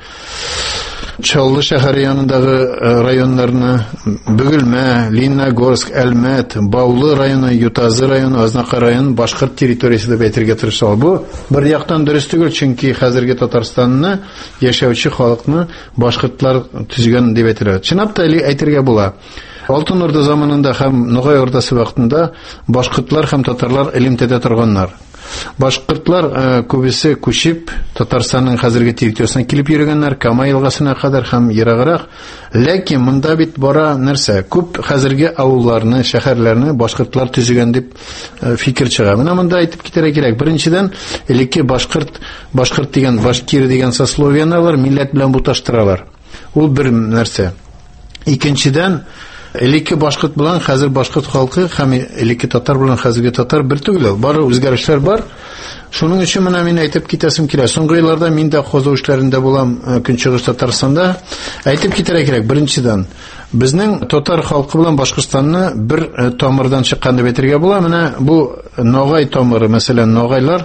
Чаллы шәһәр янындагы районнарны, Бөгелмә, Лениногорск, Әлмәт, Баулы районы, Ютазы районы, Азнакай районы башкорт территориясендә дип әйтергә тырышалар. Бу бер яктан дөрес түгел, чөнки хәзерге Татарстанны яшәүче халыкны башкортлар төзегән дип әйтелә. Чынлап та әйтергә була. Алтын Орда заманында һәм Ногай Ордасы вакытында башкортлар һәм татарлар элемтәдә торганнар. Башкортлар күбесе күчеп Татарстанның хәзерге территориясына килеп йөргәннәр, Кама елгасына кадәр һәм ераграк. Ләкин монда бит бара нәрсә? Күп хәзерге авылларны, шәһәрләрне башкортлар төзегән дип фикер чыга. Менә монда әйтеп китәргә кирәк. Беренчедән, элекке башкорт, башкорт дигән, башкир дигән сословияләр милләт белән буташтыралар. Ул бер нәрсә. Икенчедән, элекке башкорт белән хәзер башкорт халкы һәм элекке татар белән хәзерге татар бер түгел. Бары үзгәрешләр бар. Шуның өчен менә мин әйтеп китәсем килә. Соңгы елларда мин дә казу эшләрендә булам Көнчыгыш Татарстанда. Әйтеп китәргә кирәк. Беренчедән, безнең татар халкы белән Башкортстанны бер тамырдан чыккан дип әйтергә була. Менә бу Ногай тамыры, мәсәлән, Ногайлар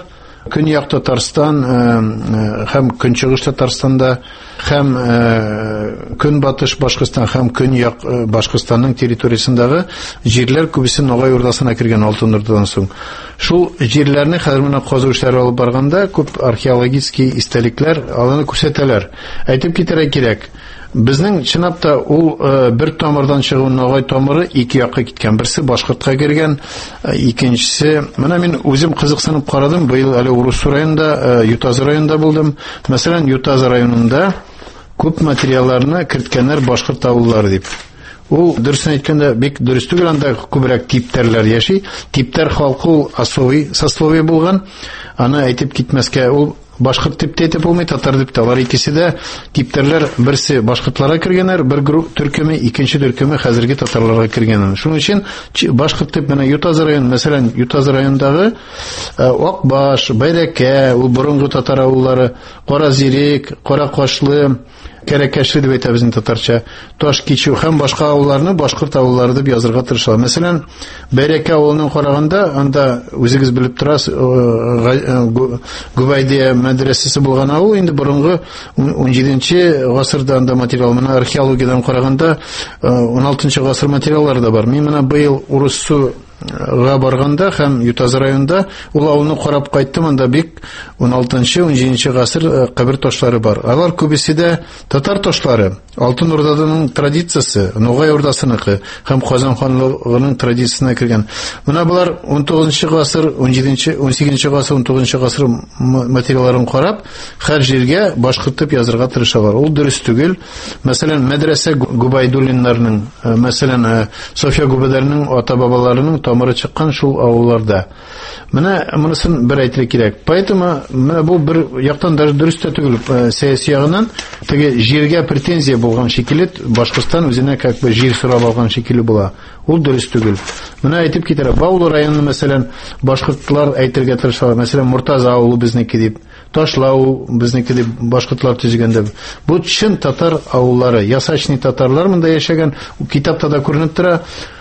Көньяк Татарстан һәм Көнчыгыш Татарстанда һәм Көнбатыш Башкортстан һәм Көньяк Башкортстанның территориясендәге җирләр күбесе Ногай Урдасына кергән Алтын Урдадан соң. Шул җирләрне хәзер менә казу эшләре алып барганда күп археологический истәлекләр аланы күрсәтәләр. Әйтеп китәргә кирәк. Безнең чынлап та ул бер тамырдан чыгу Ногай тамыры ике якка киткән. Берсе Башкортка кергән, икенчесе, менә мин үзем кызыксынып карадым, быел әле Урус районында, Ютаз районында булдым. Мәсәлән, Ютаз районында күп материалларны керткәннәр башкорт авыллары дип. Ул дөресен әйткәндә бик дөрес түгел, анда күбрәк типтәрләр яши. Типтәр халкы ул асови сословие булган. Аны әйтеп китмәскә, ул башкорт тип әйтеп булмый, татар дип. Алар икесе дә типтәрләр, берсе башкортларга кергәннәр, бер групп төркеме, икенче төркеме хәзерге татарларга кергән. Шуның өчен башкорт дип менә Ютаз районы, мәсәлән, Ютаз районындагы Акбаш, Байрәкә, ул борынгы татар авыллары, Каразирек, Каракашлы, Кәрәкәшле дип әйтә безнең татарча, Ташкичу һәм башка авылларны башкорт авыллары дип язырга тырышалар. Мәсәлән, Бәрәкә авылының караганда, анда үзегез белеп торасыз, Губайдия мәдрәсәсе булган авыл, инде борынгы ун җиденче гасырда анда материал, менә археологиядан караганда ун алтынчы гасыр материаллары да бар. Мин менә быел Урыссу га барганда һәм Ютаз районында ул авылны карап кайттым, анда бик ун алтынчы ун җиденче гасыр кабер ташлары бар. Алар күбесе дә татар ташлары. Алтын Урданың традициясе, Ногай Урдасыныкы һәм Казан ханлыгының традициясенә кергән. Менә булар ун тугызынчы гасыр, ун җиденче, ун сигезенче гасыр, ун тугызынчы гасыр материалларын карап, һәр җиргә башкортып язырга тырышалар. Ул дөрес түгел. Мәсәлән, мәдрәсә Губайдуллиннарның, мәсәлән, София Губайдуллинның ата-бабаларының тамыры чыккан шул авылларда. Менә монысын бер әйтергә кирәк. Поэтому менә бу бер яктан даже дөрес түгел, сәяси ягыннан теге җиргә претензия булган шикелле, Башкортстан үзенә как бы җир сорап алган шикелле була. Ул дөрес түгел. Менә әйтеп китәр, Баулы районы мәсәлән башкортлар әйтергә тырышалар. Мәсәлән, Муртаза авылы безнеке дип, Ташлау безнеке дип башкортлар төзегәндә. Бу чын татар авыллары, ясачный татарлар монда яшәгән. Китапта да күренеп тора.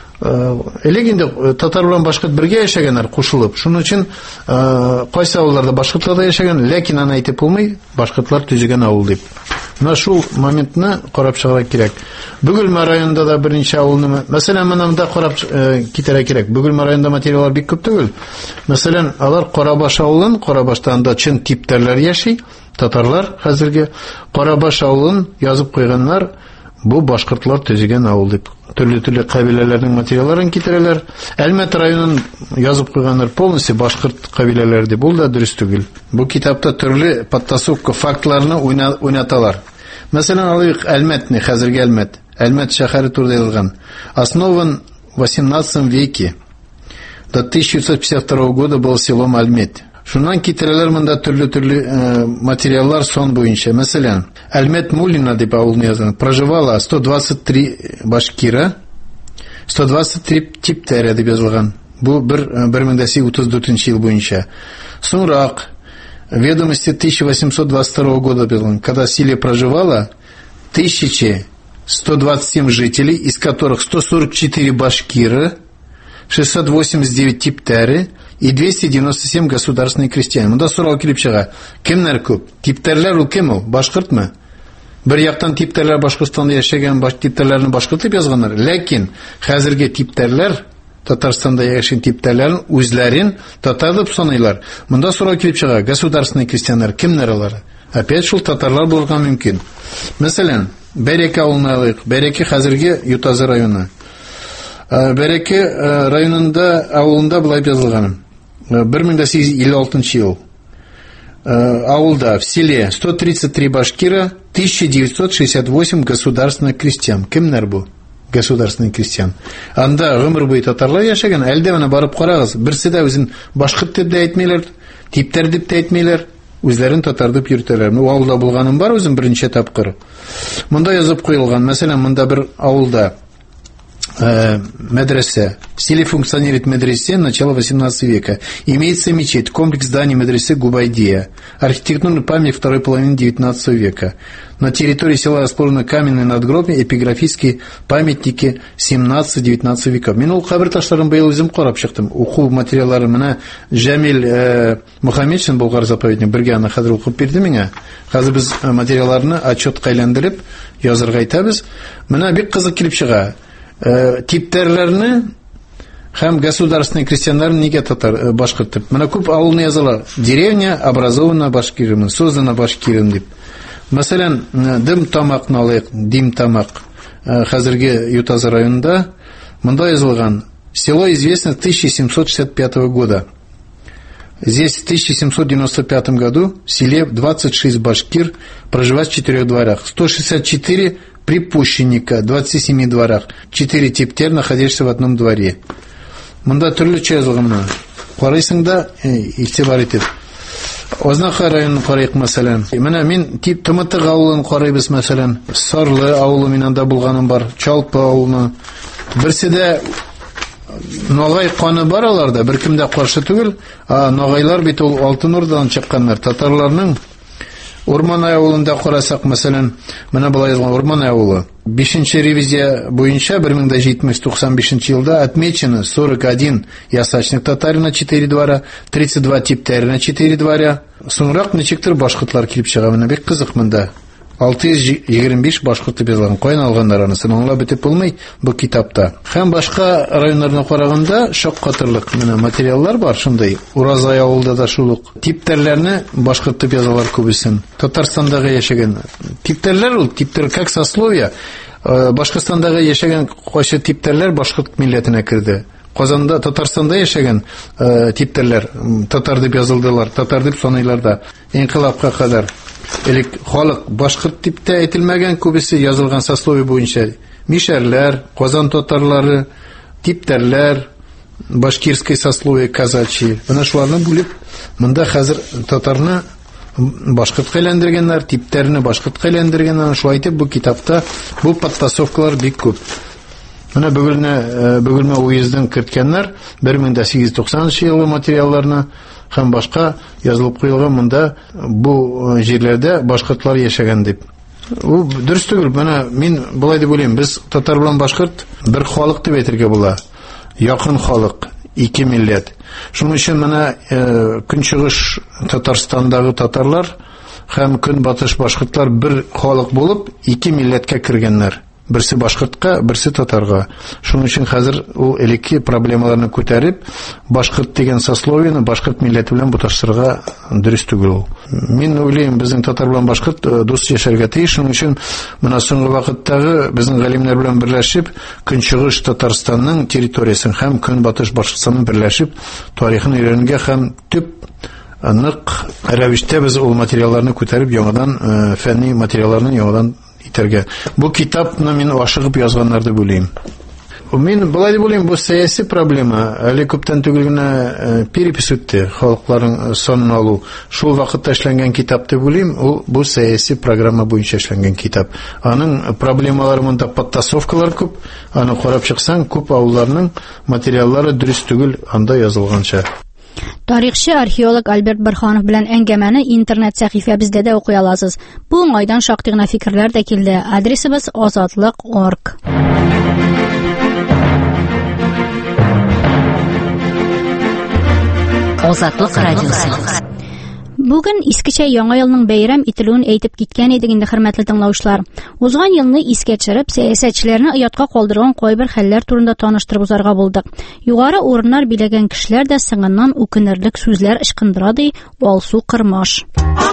Элек инде татар белән башкорт бергә яшәгәннәр кушылып. Шуның өчен кайсы авылларда башкортлар да яшәгән, ләкин аны әйтеп булмый, башкортлар төзегән авыл дип. Менә шул моментны карап чыгарга кирәк. Бөгелмә районында да берничә авылны, мәсәлән, монда карап китәргә кирәк. Бөгелмә районында материаллар бик күп түгел. Мәсәлән, алар Карабаш авылын, Карабашта анда чын типтәрләр яши, татарлар хәзерге Карабаш авылын язып куйганнар. Бу башкортлар төзегән авыл дип. Төрле-төрле кабиләләрнең материалларын китерәләр. Әлмәт районын язып куйганнар полностью башкорт кабиләләре дип. Бу да дөрес түгел. Бу китапта төрле подтасовка фактларны уйнаталар. Мәсәлән, алыйк Әлмәтне, хәзерге Әлмәт. Әлмәт шәһәре турында язылган. Основан в восемнадцатом веке. До тысяча девятьсот пятьдесят второго года был селом Әлмәт. Шуннан китерәләр монда төрле-төрле материаллар сон буенча. Мәсәлән, Әлмәт Мулина дип авылны язган. Проживало сто двадцать три башкира, сто двадцать три типтәре дип язылган. Бу бер мең дә сигез йөз утыз дүртенче ел буенча. Соңрак ведомости тысяча восемьсот двадцать второго года было, когда в селе проживало тысяча сто двадцать семь жителей, из которых сто сорок четыре башкиры, шестьсот восемьдесят девять типтәре и двести девяносто семь государственных крестьян. Монда сорау килеп чыга. Кемнәр күп? Типтәрләр ул кем ул? Башкортмы? Бер яктан типтәрләр Башкортстанда яшәгән, баш типтәрләрне башкорт дип язганнар. Ләкин хәзерге типтәрләр Татарстанда яшәгән типтәрләрнең үзләрен татар дип саныйлар. Монда сорау килеп чыга. Государственные крестьяннар кемнәр алар? Опять шул татарлар булган мөмкин. Мәсәлән, Бәрәкә авылына алыйк. Бәрәкә хәзерге Ютаз районы. Бәрәкә районында авылында булай язылган. бер мең дә сигез йөз илле алтынчы ел. Авылда в селе сто тридцать три башкира, тысяча девятьсот шестьдесят восемь государственных крестьян. Кемнәр бу? Государственный крестьян. Анда гомер буе татарлар яшәгән. Әлдә менә барып карагыз. Берсе дә үзен башкорт дип дә әйтмиләр, типтәр дип дә әйтмиләр. Үзләрен татар дип йөртәләр. Бу авылда булганым бар үзем беренче тапкыр. Монда язып куелган. Мәсәлән, монда бер авылда э, медресе. В селе функционирует медресе начала восемнадцатого века. Имеется мечеть, комплекс зданий медресе Губайдия. Архитектурный памятник второй половины девятнадцатого века. На территории села расположены каменные надгробия, эпиграфические памятники семнадцатого-девятнадцатого веков. Мен ул кабер ташларын быел үзем карап чыктым. Уку материаллары менә Җәмил э, Мөхәммәтшин Болгар заповедник бергә аны хәзер укып бирде миңа. Хәзер без материалларны отчетка әйләндереп язырга әйтәбез. Менә бик кызык килеп чыга. Э, типтәрләрне һәм государственный крестьяннарны нигә татар башкыртып. Менә күп авылны языла. Деревня образована башкирим, создана башкирим дип. Мәсәлән, Дим Тамак налык, Дим Тамак, хәзерге Ютазы районында монда язылган. Село известно с тысяча семьсот шестьдесят пятого года. Здесь в тысяча семьсот девяносто пятом году в селе двадцать шесть башкир проживают в четырех дворах, сто шестьдесят четыре припущенника, в двадцати семи дворах, четыре типтер, находящиеся в одном дворе. Монда төрлечә язылган. Карыйсың да игътибар итеп. Ознаха районын карыйк мәсәлән. Менә мин тип Тымытык авылын карыйбыз мәсәлән. Сарлы авылы минем анда булганым бар, Чалпы авылы. Берсе дә Ногай каны бар аларда, беркем дә каршы түгел. А ногайлар бит ул Алтын Урдадан чыкканнар. Татарларның Урман авылында карасак мәсәлән, менә булай язган Урман авылы. бишенче ревизия буенча бер мең дә җитмеш туксан бишенче елда отмечено сорок один ясачных татар на четыре двора, тридцать два типтәр на четыре дворя. Соңрак ничектер башкортлар килеп чыга. Менә бик кызык монда. алты йөз егерме биш башкорт дип язылган. Кайын алганнар анысын аңлап бетеп булмый бу китапта. Һәм башка районнарына караганда шок катырлык менә материаллар бар шундый. Уразай авылда да шул ук. Типтәрләрне башкорт дип язалар күбесен. Татарстандагы яшәгән типтәрләр ул типтер как сословие. Башкортстандагы яшәгән кайсы типтәрләр башкорт милләтенә керде. Казанда, Татарстанда яшәгән э, типтәрләр татар дип язылдылар, татар дип саныйларда. Инкыйлабка кадәр элек халык башкорт дип тә әйтелмәгән, күбесе язылган сословие буенча. Мишәрләр, Казан татарлары, типтәрләр, башкирский сословие, казачи. Менә шуларны бүлеп, монда хәзер татарны башкортка әйләндергәннәр, типтәрне башкортка әйләндергәннәр. Шулай итеп бу китапта бу подтасовкалар бик күп. Менә бөгелне бөгелмә уездын керткәннәр бер мең дә сигез йөз туксанынчы елгы материалларны һәм башка язылып куелган монда бу җирләрдә башкортлар яшәгән дип. Ул дөрес түгел. Менә мин булай дип уйлыйм. Без татар белән башкорт бер халык дип әйтергә була. Якын халык, ике милләт. Шуның өчен менә э, Көнчыгыш Татарстандагы татарлар һәм Көнбатыш башкортлар бер халык булып ике милләткә кергәннәр. Берсе башкортка, берсе татарга. Шуның өчен хәзер ул элекке проблемаларны күтәреп, башкорт дигән сословиене башкорт милләте белән буташтырырга дөрес түгел. Мин уйлыйм, безнең татар белән башкорт дус яшәргә тиеш. Шуның өчен менә соңгы вакыттагы безнең галимнәр белән берләшеп, Көнчыгыш Татарстанның территориясын һәм Көнбатыш Башкортстанны берләшеп, тарихын өйрәнергә һәм төп нык рәвештә без ул материалларны күтәреп, яңадан фәнни материалларны яңадан итәргә. Бу китапны мин ашыгып язганнар дип уйлыйм. Мин булай дип уйлыйм, бу сәяси проблема. Әле күптән түгел генә перепис үтте, халыкларның санын алу. Шул вакытта эшләнгән китап дип уйлыйм, ул бу сәяси программа буенча эшләнгән китап. Аның проблемалары монда подтасовкалар күп. Аны карап чыксаң, күп авылларның материаллары дөрес түгел анда язылганча. Тарихчы археолог Альберт Борханов белән әңгәмәне интернет сәхифәбездә дә укый аласыз. Бу уңайдан шактый гына фикерләр дә килде. Адресыбыз азатлык точка орг. Азатлык радиосы. Бүген искечә яңа елның бәйрәм ителүен әйтеп киткән идек инде, хөрмәтле тыңлаучылар. Узган елны искә төшереп, сәясәтчеләрне оятка калдырган кайбер хәлләр турында таныштырып узарга булдык. Югары урыннар биләгән кешеләр дә сыңыннан үкенерлек сүзләр ычкындыра ди, Алсу Кырмаш.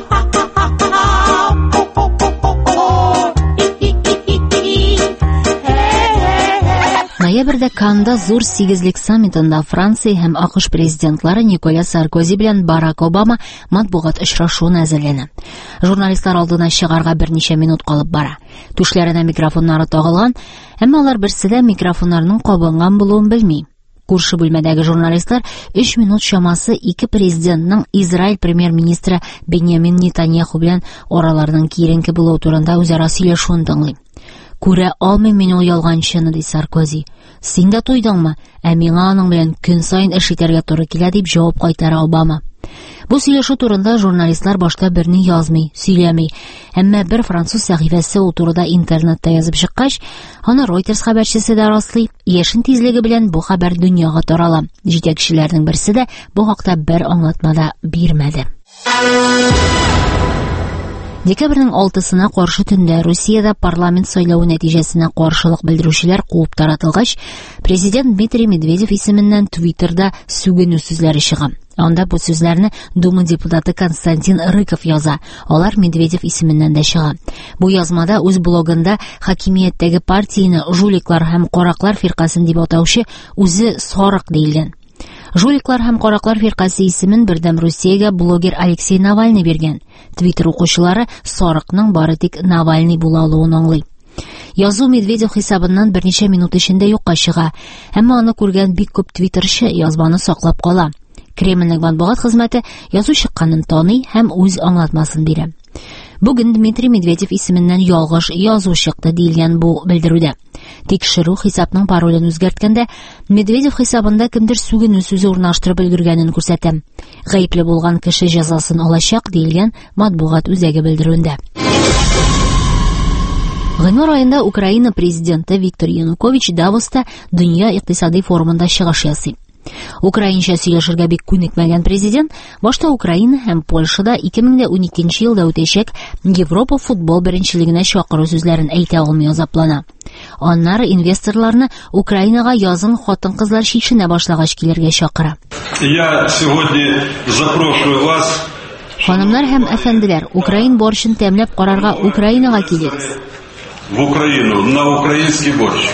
Ноябрьдә Каннда зур сигезлек саммитында Франция һәм АКШ президентлары Николя Саркози белән Барак Обама матбугат очрашуын әзерләнә. Журналистлар алдына чыгарга берничә минут калып бара. Түшләренә микрофоннары тагылган, әмма алар берсе дә микрофоннарның кабынган булуын белми. Күрше бүлмәдәге журналистлар өч минут чамасы ике президентның Израиль премьер-министры Беньямин Нетаньяху белән араларының киеренке булуы турында үзара сөйләшүен тыңлый. Күрә алмыйм мин ул ялганчыны, ди Саркози. Син дә туйдыңмы? Ә миңа аның белән көн сайын эш итәргә туры килә, дип җавап кайтара Обама. Бу сөйләшү турында журналистлар башта берни язмый, сөйләми. Әмма бер француз сәхифәсе ул турыда интернетта язып чыккач, аны Reuters хәбәрчесе дә раслый. Яшен тизлеге белән бу хәбәр дөньяга тарала. Җитәкчеләрнең берсе дә бу хакта бер аңлатма да бирмәде. Декабрьнең алтысына каршы төндә Русиядә парламент сайлауы нәтиҗәсенә каршылык белдерүчеләр куып таратылгач, президент Дмитрий Медведев исеменнән Twitterда сүгенү сүзләре чыга. Анда бу сүзләрне Дума депутаты Константин Рыков яза. Алар Медведев исеменнән дә чыга. Бу язмада үз блогында хакимияттәге партияне жуликлар һәм караклар фиркасын дип атаучы үзе Сарык диелгән. Жуликлар һәм караклар фиркасы исемен бердәм Русиягә блогер Алексей Навальный биргән. Твиттер укучылары Сарыкның бары тик Навальный була алуын аңлый. Язу Медведев хисабыннан берничә минут эчендә юкка чыга, әмма аны күргән бик күп твиттерчы язманы саклап кала. Кремльнең матбугат хезмәте язу чыкканын таный һәм үз аңлатмасын бирә. Бүген Дмитрий Медведев исеменнән ялгыш язу чыкты диелгән бу белдерүдә. Тикшерү хисапның паролен үзгәрткәндә Медведев хисабында кемдер сүгенү сүзе урнаштырып өлгергәнен күрсәтә. Гаепле булган кеше җәзасын алачак диелгән матбугат үзәге белдерүендә. Гыйнвар аенда Украина президенты Виктор Янукович Давоста дөнья икътисади форумында чыгыш ясый. Украинча сөйләшергә бик күнекмәгән президент башта Украина һәм Польшада ике мең уникенче елда үтәчәк Европа футбол беренчелегенә чакыру сүзләрен әйтә алмый азаплана. Аннары инвесторларны Украинага язын хатын-кызлар шишенә башлагач килергә чакыра. Я сегодня запрошую вас. Ханымнар һәм әфәнделәр, Украин борчын тәмләп карарга Украинага килегез. В Украину на украинский борщ.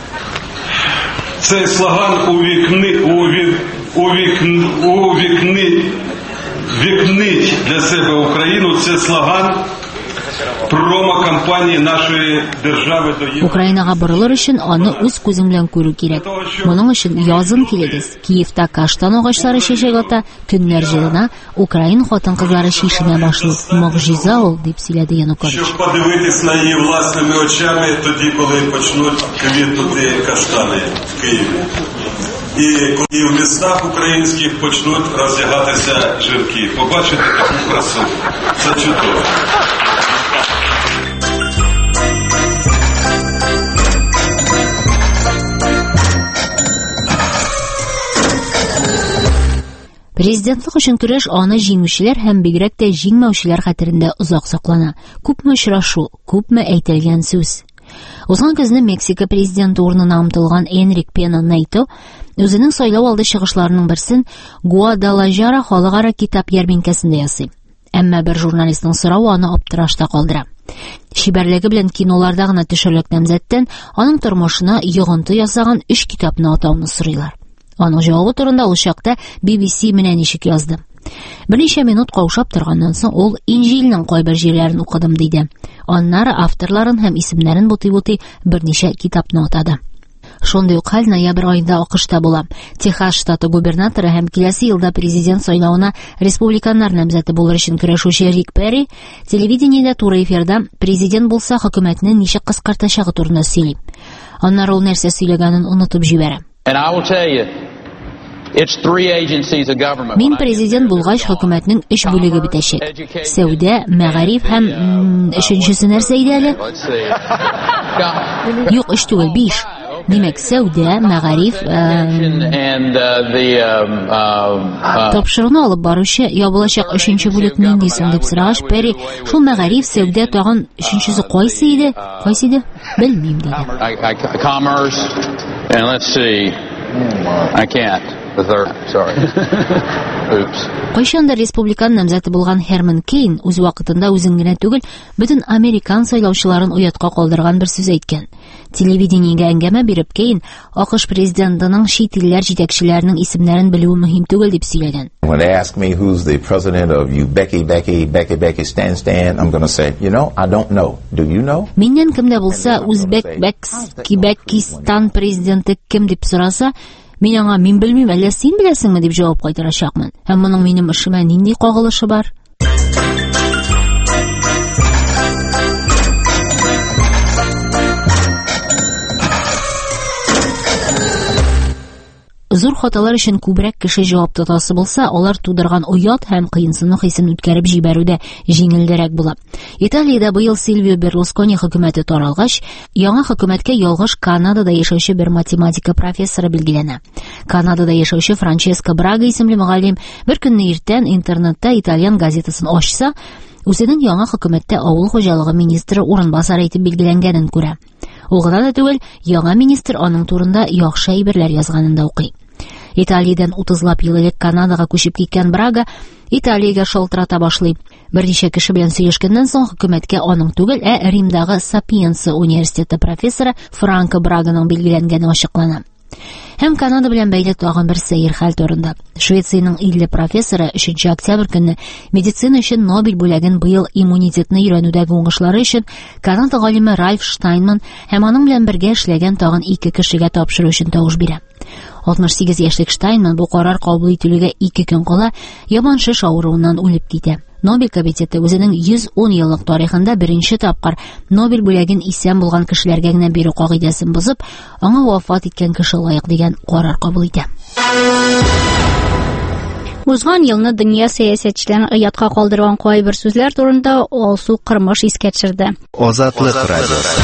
Цей слоган увікни, увік, увікни, увікни, вікнить для себе Україну. Це слоган промо-кампании нашей державы до Европы. Украинага борылыр өчен аны үз күзең белән күрү кирәк. Моның өчен язын килегез. Киевта каштан агачлары чәчәк ата, көннәр җылына, Украин хатын-кызлары шишенә башлый. Могҗиза ул, дип сөйләде Янукович. Щоб подивитись на її власними очами, тоді, коли почнуть квітнути каштани в Києві. І, і в містах українських почнуть роздягатися жінки. Побачите таку красу. Це чудово. Президентлык өчен көрәш аны җиңүчеләр һәм бигрәк тә җиңмәүчеләр хәтерендә озак саклана. Күпме очрашу, күпме әйтелгән сүз. Узган көзне Мексика президенты урынына омтылган Энрик Пена Нейто үзенең сайлау алды чыгышларының берсен Гуадалajara халыкара китап ярминкәсендә ясый. Әмма бер журналистның сорауы аны аптырашта калдыра. Шибәрлеге белән киноларда гына төшерлек намзәттән аның тормышына йогынты ясаган өч китапны атауны сорыйлар. Аның җавабы турында ул чакта би би си менә ничек язды. Берничә минут каушап торганнан соң ул Инҗилнең кайбер җирләрен укыдым диде. Аннары авторларын һәм исемнәрен бутый-бутый берничә китапны атады. Шундый ук хәл ноябрь аенда акышта була. Техас штаты губернаторы һәм киләсе елда президент сайлауына республиканнар намзәте булыр өчен көрәшүче Рик Перри телевидениедә туры эфирда президент булса хөкүмәтне ничек кыскартачагы турында сөйли. Аннары ул нәрсә сөйләгәнен унытып җибәрә. Мин президент булгач хөкүмәтнең өч бүлеге бетәчәк. Сәүдә, мәгариф һәм өченчесе нәрсә иде әле? Юк, өч түгел, биш. Димәк, сәүдә, мәгариф, тапшыруны алып баручы ябылачак өченче бүлек нинди соң дип сорагач, Перри, шул мәгариф, сәүдә, тагын өченчесе кайсы иде? Кайсы иде? Белмим диде. And let's see. I can't. The third. Sorry. Oops. Кайчанда республикан намзәте булган Херман Кейн үз вакытында үзен генә түгел, бөтен американ сайлаучыларын уятка калдырган бер сүз әйткән. Телевидениегә әңгәмә биреп Кейн АКШ президентының чит илләр җитәкчеләренең исемнәрен белүе мөһим түгел дип сөйләгән. When they ask me who's the president of you Becky Becky Becky Becky Stan Stan, I'm going to say, you know, I don't know. Do you know? Миннән кемдә булса Үзбек Бекс Кибекистан президенты кем дип сораса, мин аңа мин белмим, әллә син беләсеңме дип җавап кайтарачакмын. Һәм моның минем эшемә нинди кагылышы бар? зур хаталар өчен күбрәк кеше җавап тотасы булса, алар тудырган уят һәм кыенсынлык хисен үткәреп җибәрүдә җиңелдерәк була. Италиядә быел Сильвио Берлускони хөкүмәте таралгач, яңа хөкүмәткә ялгыш Канадада яшәүче бер математика профессоры билгеләнә. Канадада яшәүче Франческо Брага исемле мөгаллим бер көнне иртән интернетта итальян газетасын ачса, үзенең яңа хөкүмәттә авыл хуҗалыгы министры урынбасары итеп билгеләнгәнен күрә. Ул гына да түгел, яңа министр аның турында яхшы әйберләр язганын да укый. Италиядән утызлап ел элек Канадага күчеп киткән Брага Италиягә шалтырата башлый. Берничә кеше белән сөйләшкәннән соң хөкүмәткә аның түгел, ә Римдагы Сапиенца университеты профессоры Франко Браганың билгеләнгәне ачыклана. Һәм Канада белән бәйле тагын бер сәер хәл турында. Швециянең илле профессоры өченче октябрь көнне медицина өчен Нобель бүләген быел иммунитетны өйрәнүдәге уңышлары өчен Канада галиме Ральф Штайнман һәм аның белән бергә эшләгән тагын ике кешегә тапшыру өчен тавыш бирә. алтмыш сигез яшьлек Штайнман бу карар кабул ителүгә ике көн кала яман шеш авыруыннан үлеп китә. Нобель комитеты үзенең йөз ун еллык тарихында беренче тапкыр Нобель бүләген исән булган кешеләргә генә бирү кагыйдәсен бозып, аңа вафат иткән кеше лаек дигән карар кабул итә. Узган елны дөнья сәясәтчеләрен оятка калдырган кайбер сүзләр турында Алсу Кырмыш искә төшерде. Азатлык радиосы.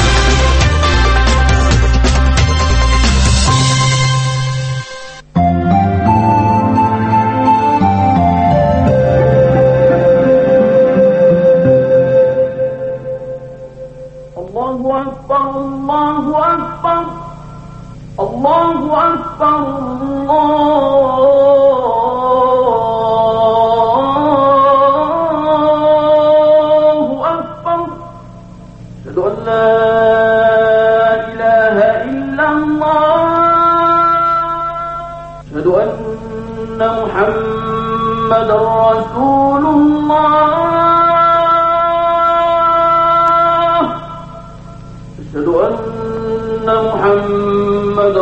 Allahu Akbar, Allahu Akbar. Ashhadu an la ilaha illallah. Ashhadu anna Muhammadar Rasulullah. Ashhadu anna Muhammad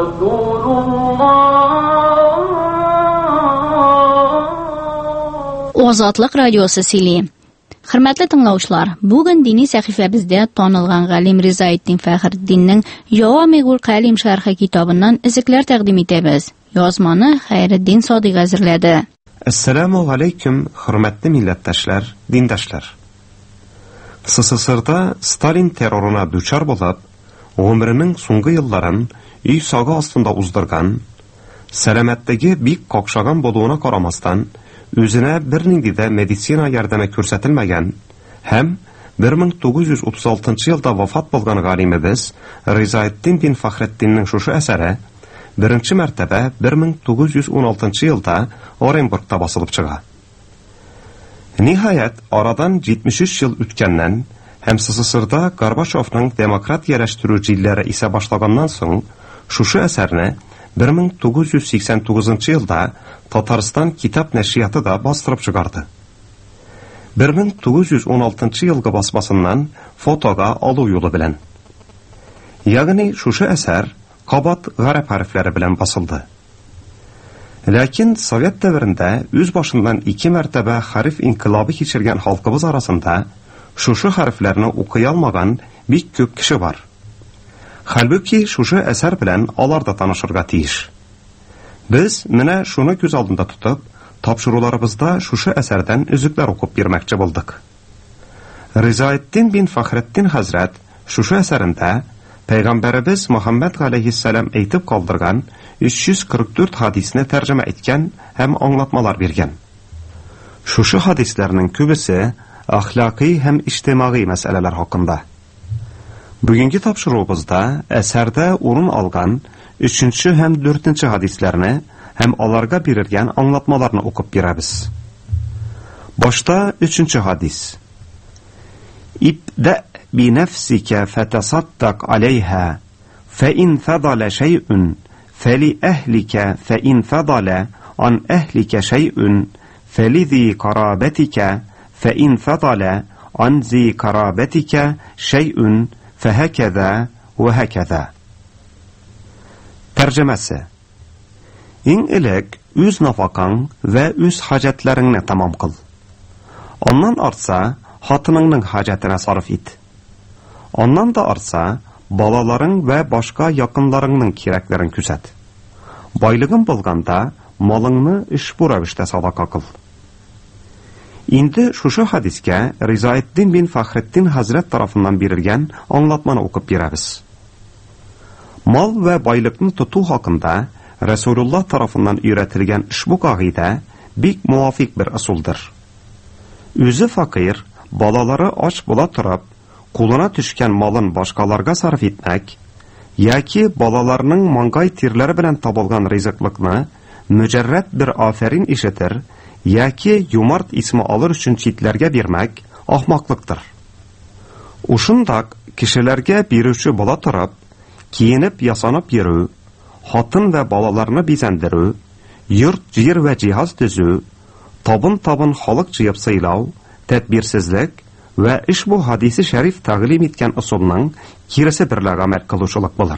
Азатлык радиосы сөйли. Хөрмәтле тыңлаучылар, бүген дини сәхифәбездә танылган галим Ризаетдин Фәхретдиннең Җавамигул Калим шәрхи китабыннан изекләр тәкъдим итәбез. Язманы Хәйретдин Садыйк әзерләде. Ассаламу алейкум, хөрмәтле милләттәшләр, диндәшләр. СССРда Сталин террорына дучар булып, гомеренең соңгы елларын үй сагы астында уздырган, сәламәтлеге бик какшаган булуына карамастан, үзенә бернинди дә медицина ярдәме күрсәтелмәгән һәм бер мең тугыз йөз утыз алтынчы елда вафат булган галимебез Ризаетдин бин Фәхретдиннең шушы әсәре беренче мәртәбә бер мең тугыз йөз ун алтынчы елда Оренбургта басылып чыга. Ниһаять, арадан җитмеш өч ел үткәннән һәм СССРда Горбачевның демократияләштерү җилләре исә башлаганнан соң, шушы әсәрне бер мең тугыз йөз сиксән тугызынчы елда Татарстан китап нәшрияты да бастырып чыгарды. бер мең тугыз йөз ун алтынчы елгы басмасыннан фотога алу юлы белән. Ягъни шушы әсәр кабат гарәп хәрефләре белән басылды. Ләкин Совет дәврендә үз башыннан ике мәртәбә хәреф инкилабы кичергән халкыбыз арасында шушы хәрефләрне укый алмаган бик күп кеше бар. Хәлбуки шушы әсәр белән алар да танышырга тиеш. Без менә шуны күз алдында тотып, тапшыруларыбызда шушы әсәрдән үзекләр укып бирмәкче булдык. Ризаетдин бин Фәхретдин хәзрәт шушы әсәрендә Пәйгамбәребез Мөхәммәд галәйһиссәлам әйтеп калдырган өч йөз кырык дүрт хадисне тәрҗемә иткән һәм аңлатмалар биргән. Шушы хадисләрнең күбесе әхлакый һәм иҗтимагый мәсьәләләр хакында. Бүгенге тапшыруыбызда әсәрдә урын алган өченче һәм дүртенче хадисләрне һәм аларга бирелгән аңлатмаларны укып бирәбез. Башта өченче хадис. Ибдә بنفسك فتصدق عليها فإن فضل شيء فلأهلك فإن فضل عن أهلك شيء فلذي قرابتك فإن فضل عن ذي قرابتك شيء فهكذا وهكذا. Tərcəməsi. İn elək üz nafaqan və üz hacətlərini tamam qıl. Ondan artsa hatınının hacətine sarf et. Ondan da artsa balaların və başqa yakınlarının kirəklərin küsət. Байлыгың булганда, малыңны ошбу рәвештә садака кыл. Инде шушы хадискә Ризаетдин бин Фахретдин хәзрәт тарафыннан бирелгән аңлатманы укып бирәбез. Мал вә байлыкны тоту хакында Расулуллах тарафыннан өйрәтелгән ошбу кагыйдә бик муафик бер ысулдыр. Үзе факир, балалары ач була торып, кулына төшкән малын башкаларга сарыф итмәк, яки балаларының маңгай тирләре белән табылган ризыклыкны мөҗәррәд бер афәрин ишетер, яки юмарт исме алыр өчен читләргә бирмәк ахмаклыктыр. Ушындак кешеләргә бирүче була торып, киенеп ясанып йөрү, хатын вә балаларны бизәндерү, йорт, җир вә җиһаз төзү, табын-табын халык җыеп сыйлау, тәдбирсезлек вә ошбу хадисе шәриф тәгълим иткән ысулның киресе берлә гамәл кылучылык булыр.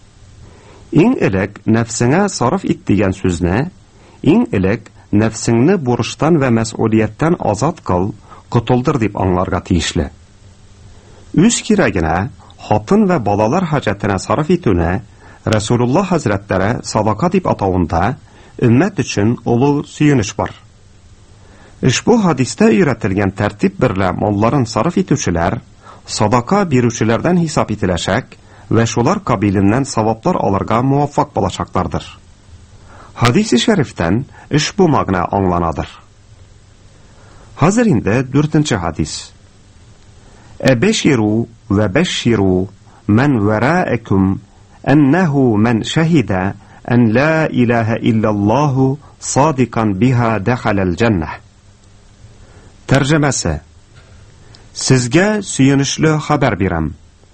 Иң элек нәфсеңә сарыф ит дигән сүзне, иң элек нәфсеңне бурыштан вә мәс'улияттан азат кыл, котылдыр дип аңларга тиешле. Үз кирәгенә, хатын вә балалар хаҗәтенә сарыф итүне Расулуллах хәзрәтләре садака дип атавында өммәт өчен олы сөенеш бар. Ошбу хадистә өйрәтелгән тәртип берлә малларын сарыф итүчеләр садака бирүчеләрдән хисап ителәчәк вә шулар кабиленнән саваплар алырга муаффак булачаклардыр. Хадис-и шәрифтән ошбу мәгънә аңланадыр. Хәзер инде дүртенче хадис. Әбәширу вә бәширу мән вараәкум أنه من شهد أن لا إله إلا الله صادقا بها دخل الجنة. Тәрҗемәсе. Сезгә сөенешле хәбәр бирәм.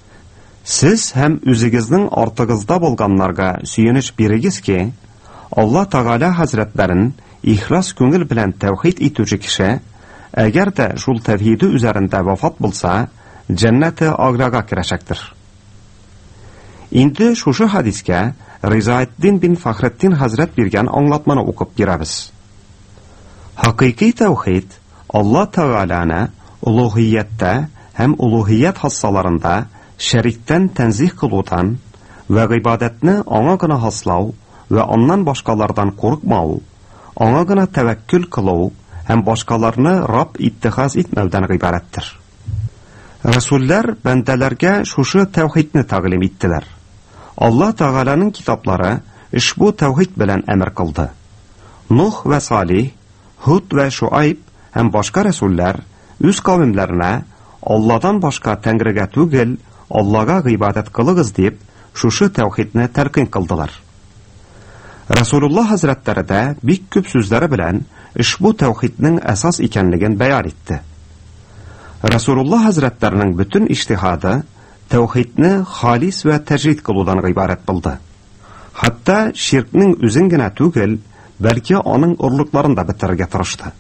Сез һәм үзегезнең артыгызда булганнарга сөенеш бирегез ки, Алла Тәгалә хәзрәтләрен ихлас күңел белән тәүхид итүче кеше, әгәр дә шул тәвхиде үзәрендә вафат булса, җәннәте аграга керәчәктер. Инде шушы хадискә Ризаетдин бин Фахретдин хәзрәт биргән аңлатманы укып бирәбез. Хакыйкый тәүхид Алла Тәгаләне улуһияттә һәм улуһият хассаларында шәриктән тәнзих кылудан вә гыйбадәтне аңа гына хаслау вә аннан башкалардан курыкмау, аңа гына тәвәккүл кылу һәм башкаларны Рабб иттихаз итмәүдән гыйбарәттер. Расуллар бәндәләргә шушы тәүхидне тәгълим иттеләр. Алла Тәгаләнең китаплары ошбу тәүхид белән әмер кылды. Нух вә Салих, Худ вә Шуайб һәм башка расуллар үз кавемләренә Алладан башка тәңрегә түгел, Аллага гыйбадәт кылыгыз дип, шушы тәүхидне тәлкин кылдылар. Расулуллах хәзрәтләре дә бик күп сүзләре белән ошбу тәүхиднең әсас икәнлеген бәян итте. Расулуллах хәзрәтләренең бөтен иҗтиһады тәүхидне халис вә тәҗрид кылудан гыйбарәт булды. Хәтта ширкнең үзен генә түгел, бәлки аның орлыкларын да бетерергә тырышты.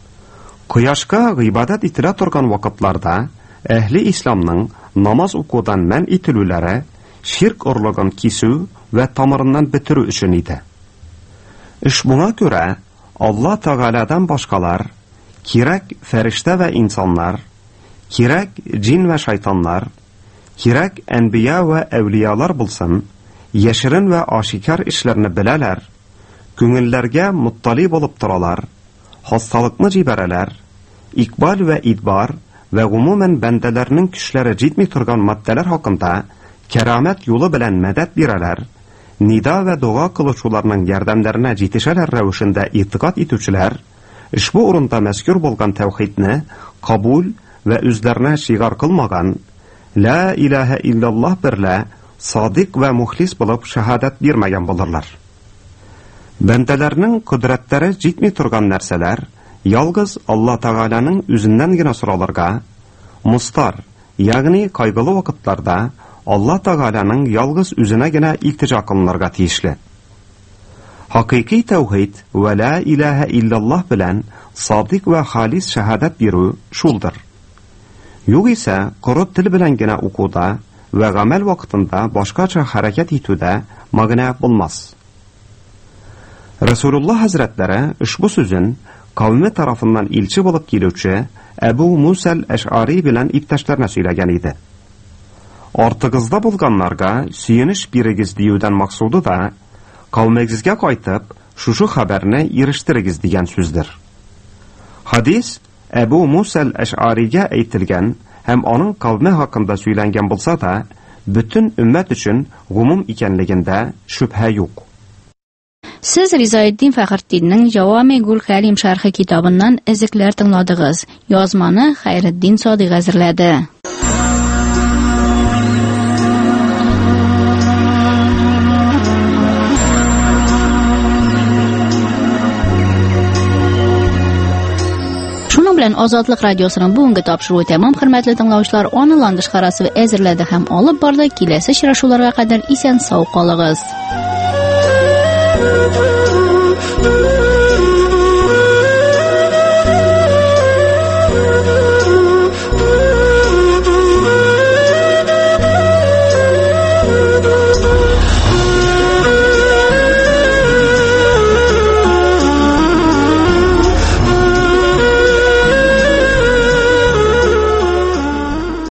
Кояшка гыйбадәт ителә торган вакытларда әһли исламның намаз укудан мән ителүләре ширк орлыгын кисү вә тамырыннан бетерү өчен иде. Ошбуңа күрә Алла Тәгаләдән башкалар, кирәк фәрештә вә инсаннар, кирәк җин вә шайтаннар, кирәк әнбия вә әүлиялар булсын, яшерен вә ашикар эшләрне беләләр, күңелләргә муттали булып торалар, хасталыкны җибәрәләр, икбал вә идбар вә гомумән бәндәләрнең көчләре җитми торган матдәләр хакында кәрамәт юлы белән мәдәт бирәләр, нида вә дуга кылучыларның ярдәмнәренә җитешәләр рәвешендә итиқад итүчеләр, ошбу урында мәзкур булган тәүхидне кабул вә үзләренә шигар кылмаган, ла илаһа илляллаһ берлә садык вә мухлис булып шаһадат бирмәгән булырлар. Бәндәләрнең кудрәтләре җитми торган нәрсәләр ялгыз Алла Тәгаләнең үзеннән генә соралырга, мустар, ягъни кайгылы вакытларда Алла Тәгаләнең ялгыз үзенә генә илтиҗа кылынырга тиешле. Хакыйкый тәүхид вә ла илаһа илляллаһ белән садык вә халис шаһадат бирү шулдыр. Югыйсә, коры тел белән генә укуда вә гамәл вакытында башкача хәрәкәт итүдә мәгънә булмас. Расулуллах хәзрәтләре ошбу сүзен кавме тарафыннан илче булып килүче Әбу Муса әл-Әш'ари белән иптәшләренә сөйләгән иде. Артыгызда булганнарга сөенеш бирегез диюдән максуды да Калмегызга кайтып, шушы хәбәрне ирештирегез дигән сүздер. Хадис Әбу Муса әл-Әш'аригә әйтелгән һәм аның кавме хакында сөйләнгән булса да, бөтен өммәт өчен гомум икәнлегендә шөбһә юк. Сез Ризаетдин Фәхретдиннең Җавами-гул Кәлим шәрхи китабыннан эзекләр тыңладыгыз. Язманы Хәйретдин Садыйк әзерләде. Шуның белән Азатлык радиосының бүгенге тапшыруы тәмам, хөрмәтле тыңлаучылар, аны ландыш карасы әзерләде һәм алып барды. Киләсе очрашуларга кадәр исән сау калыгыз.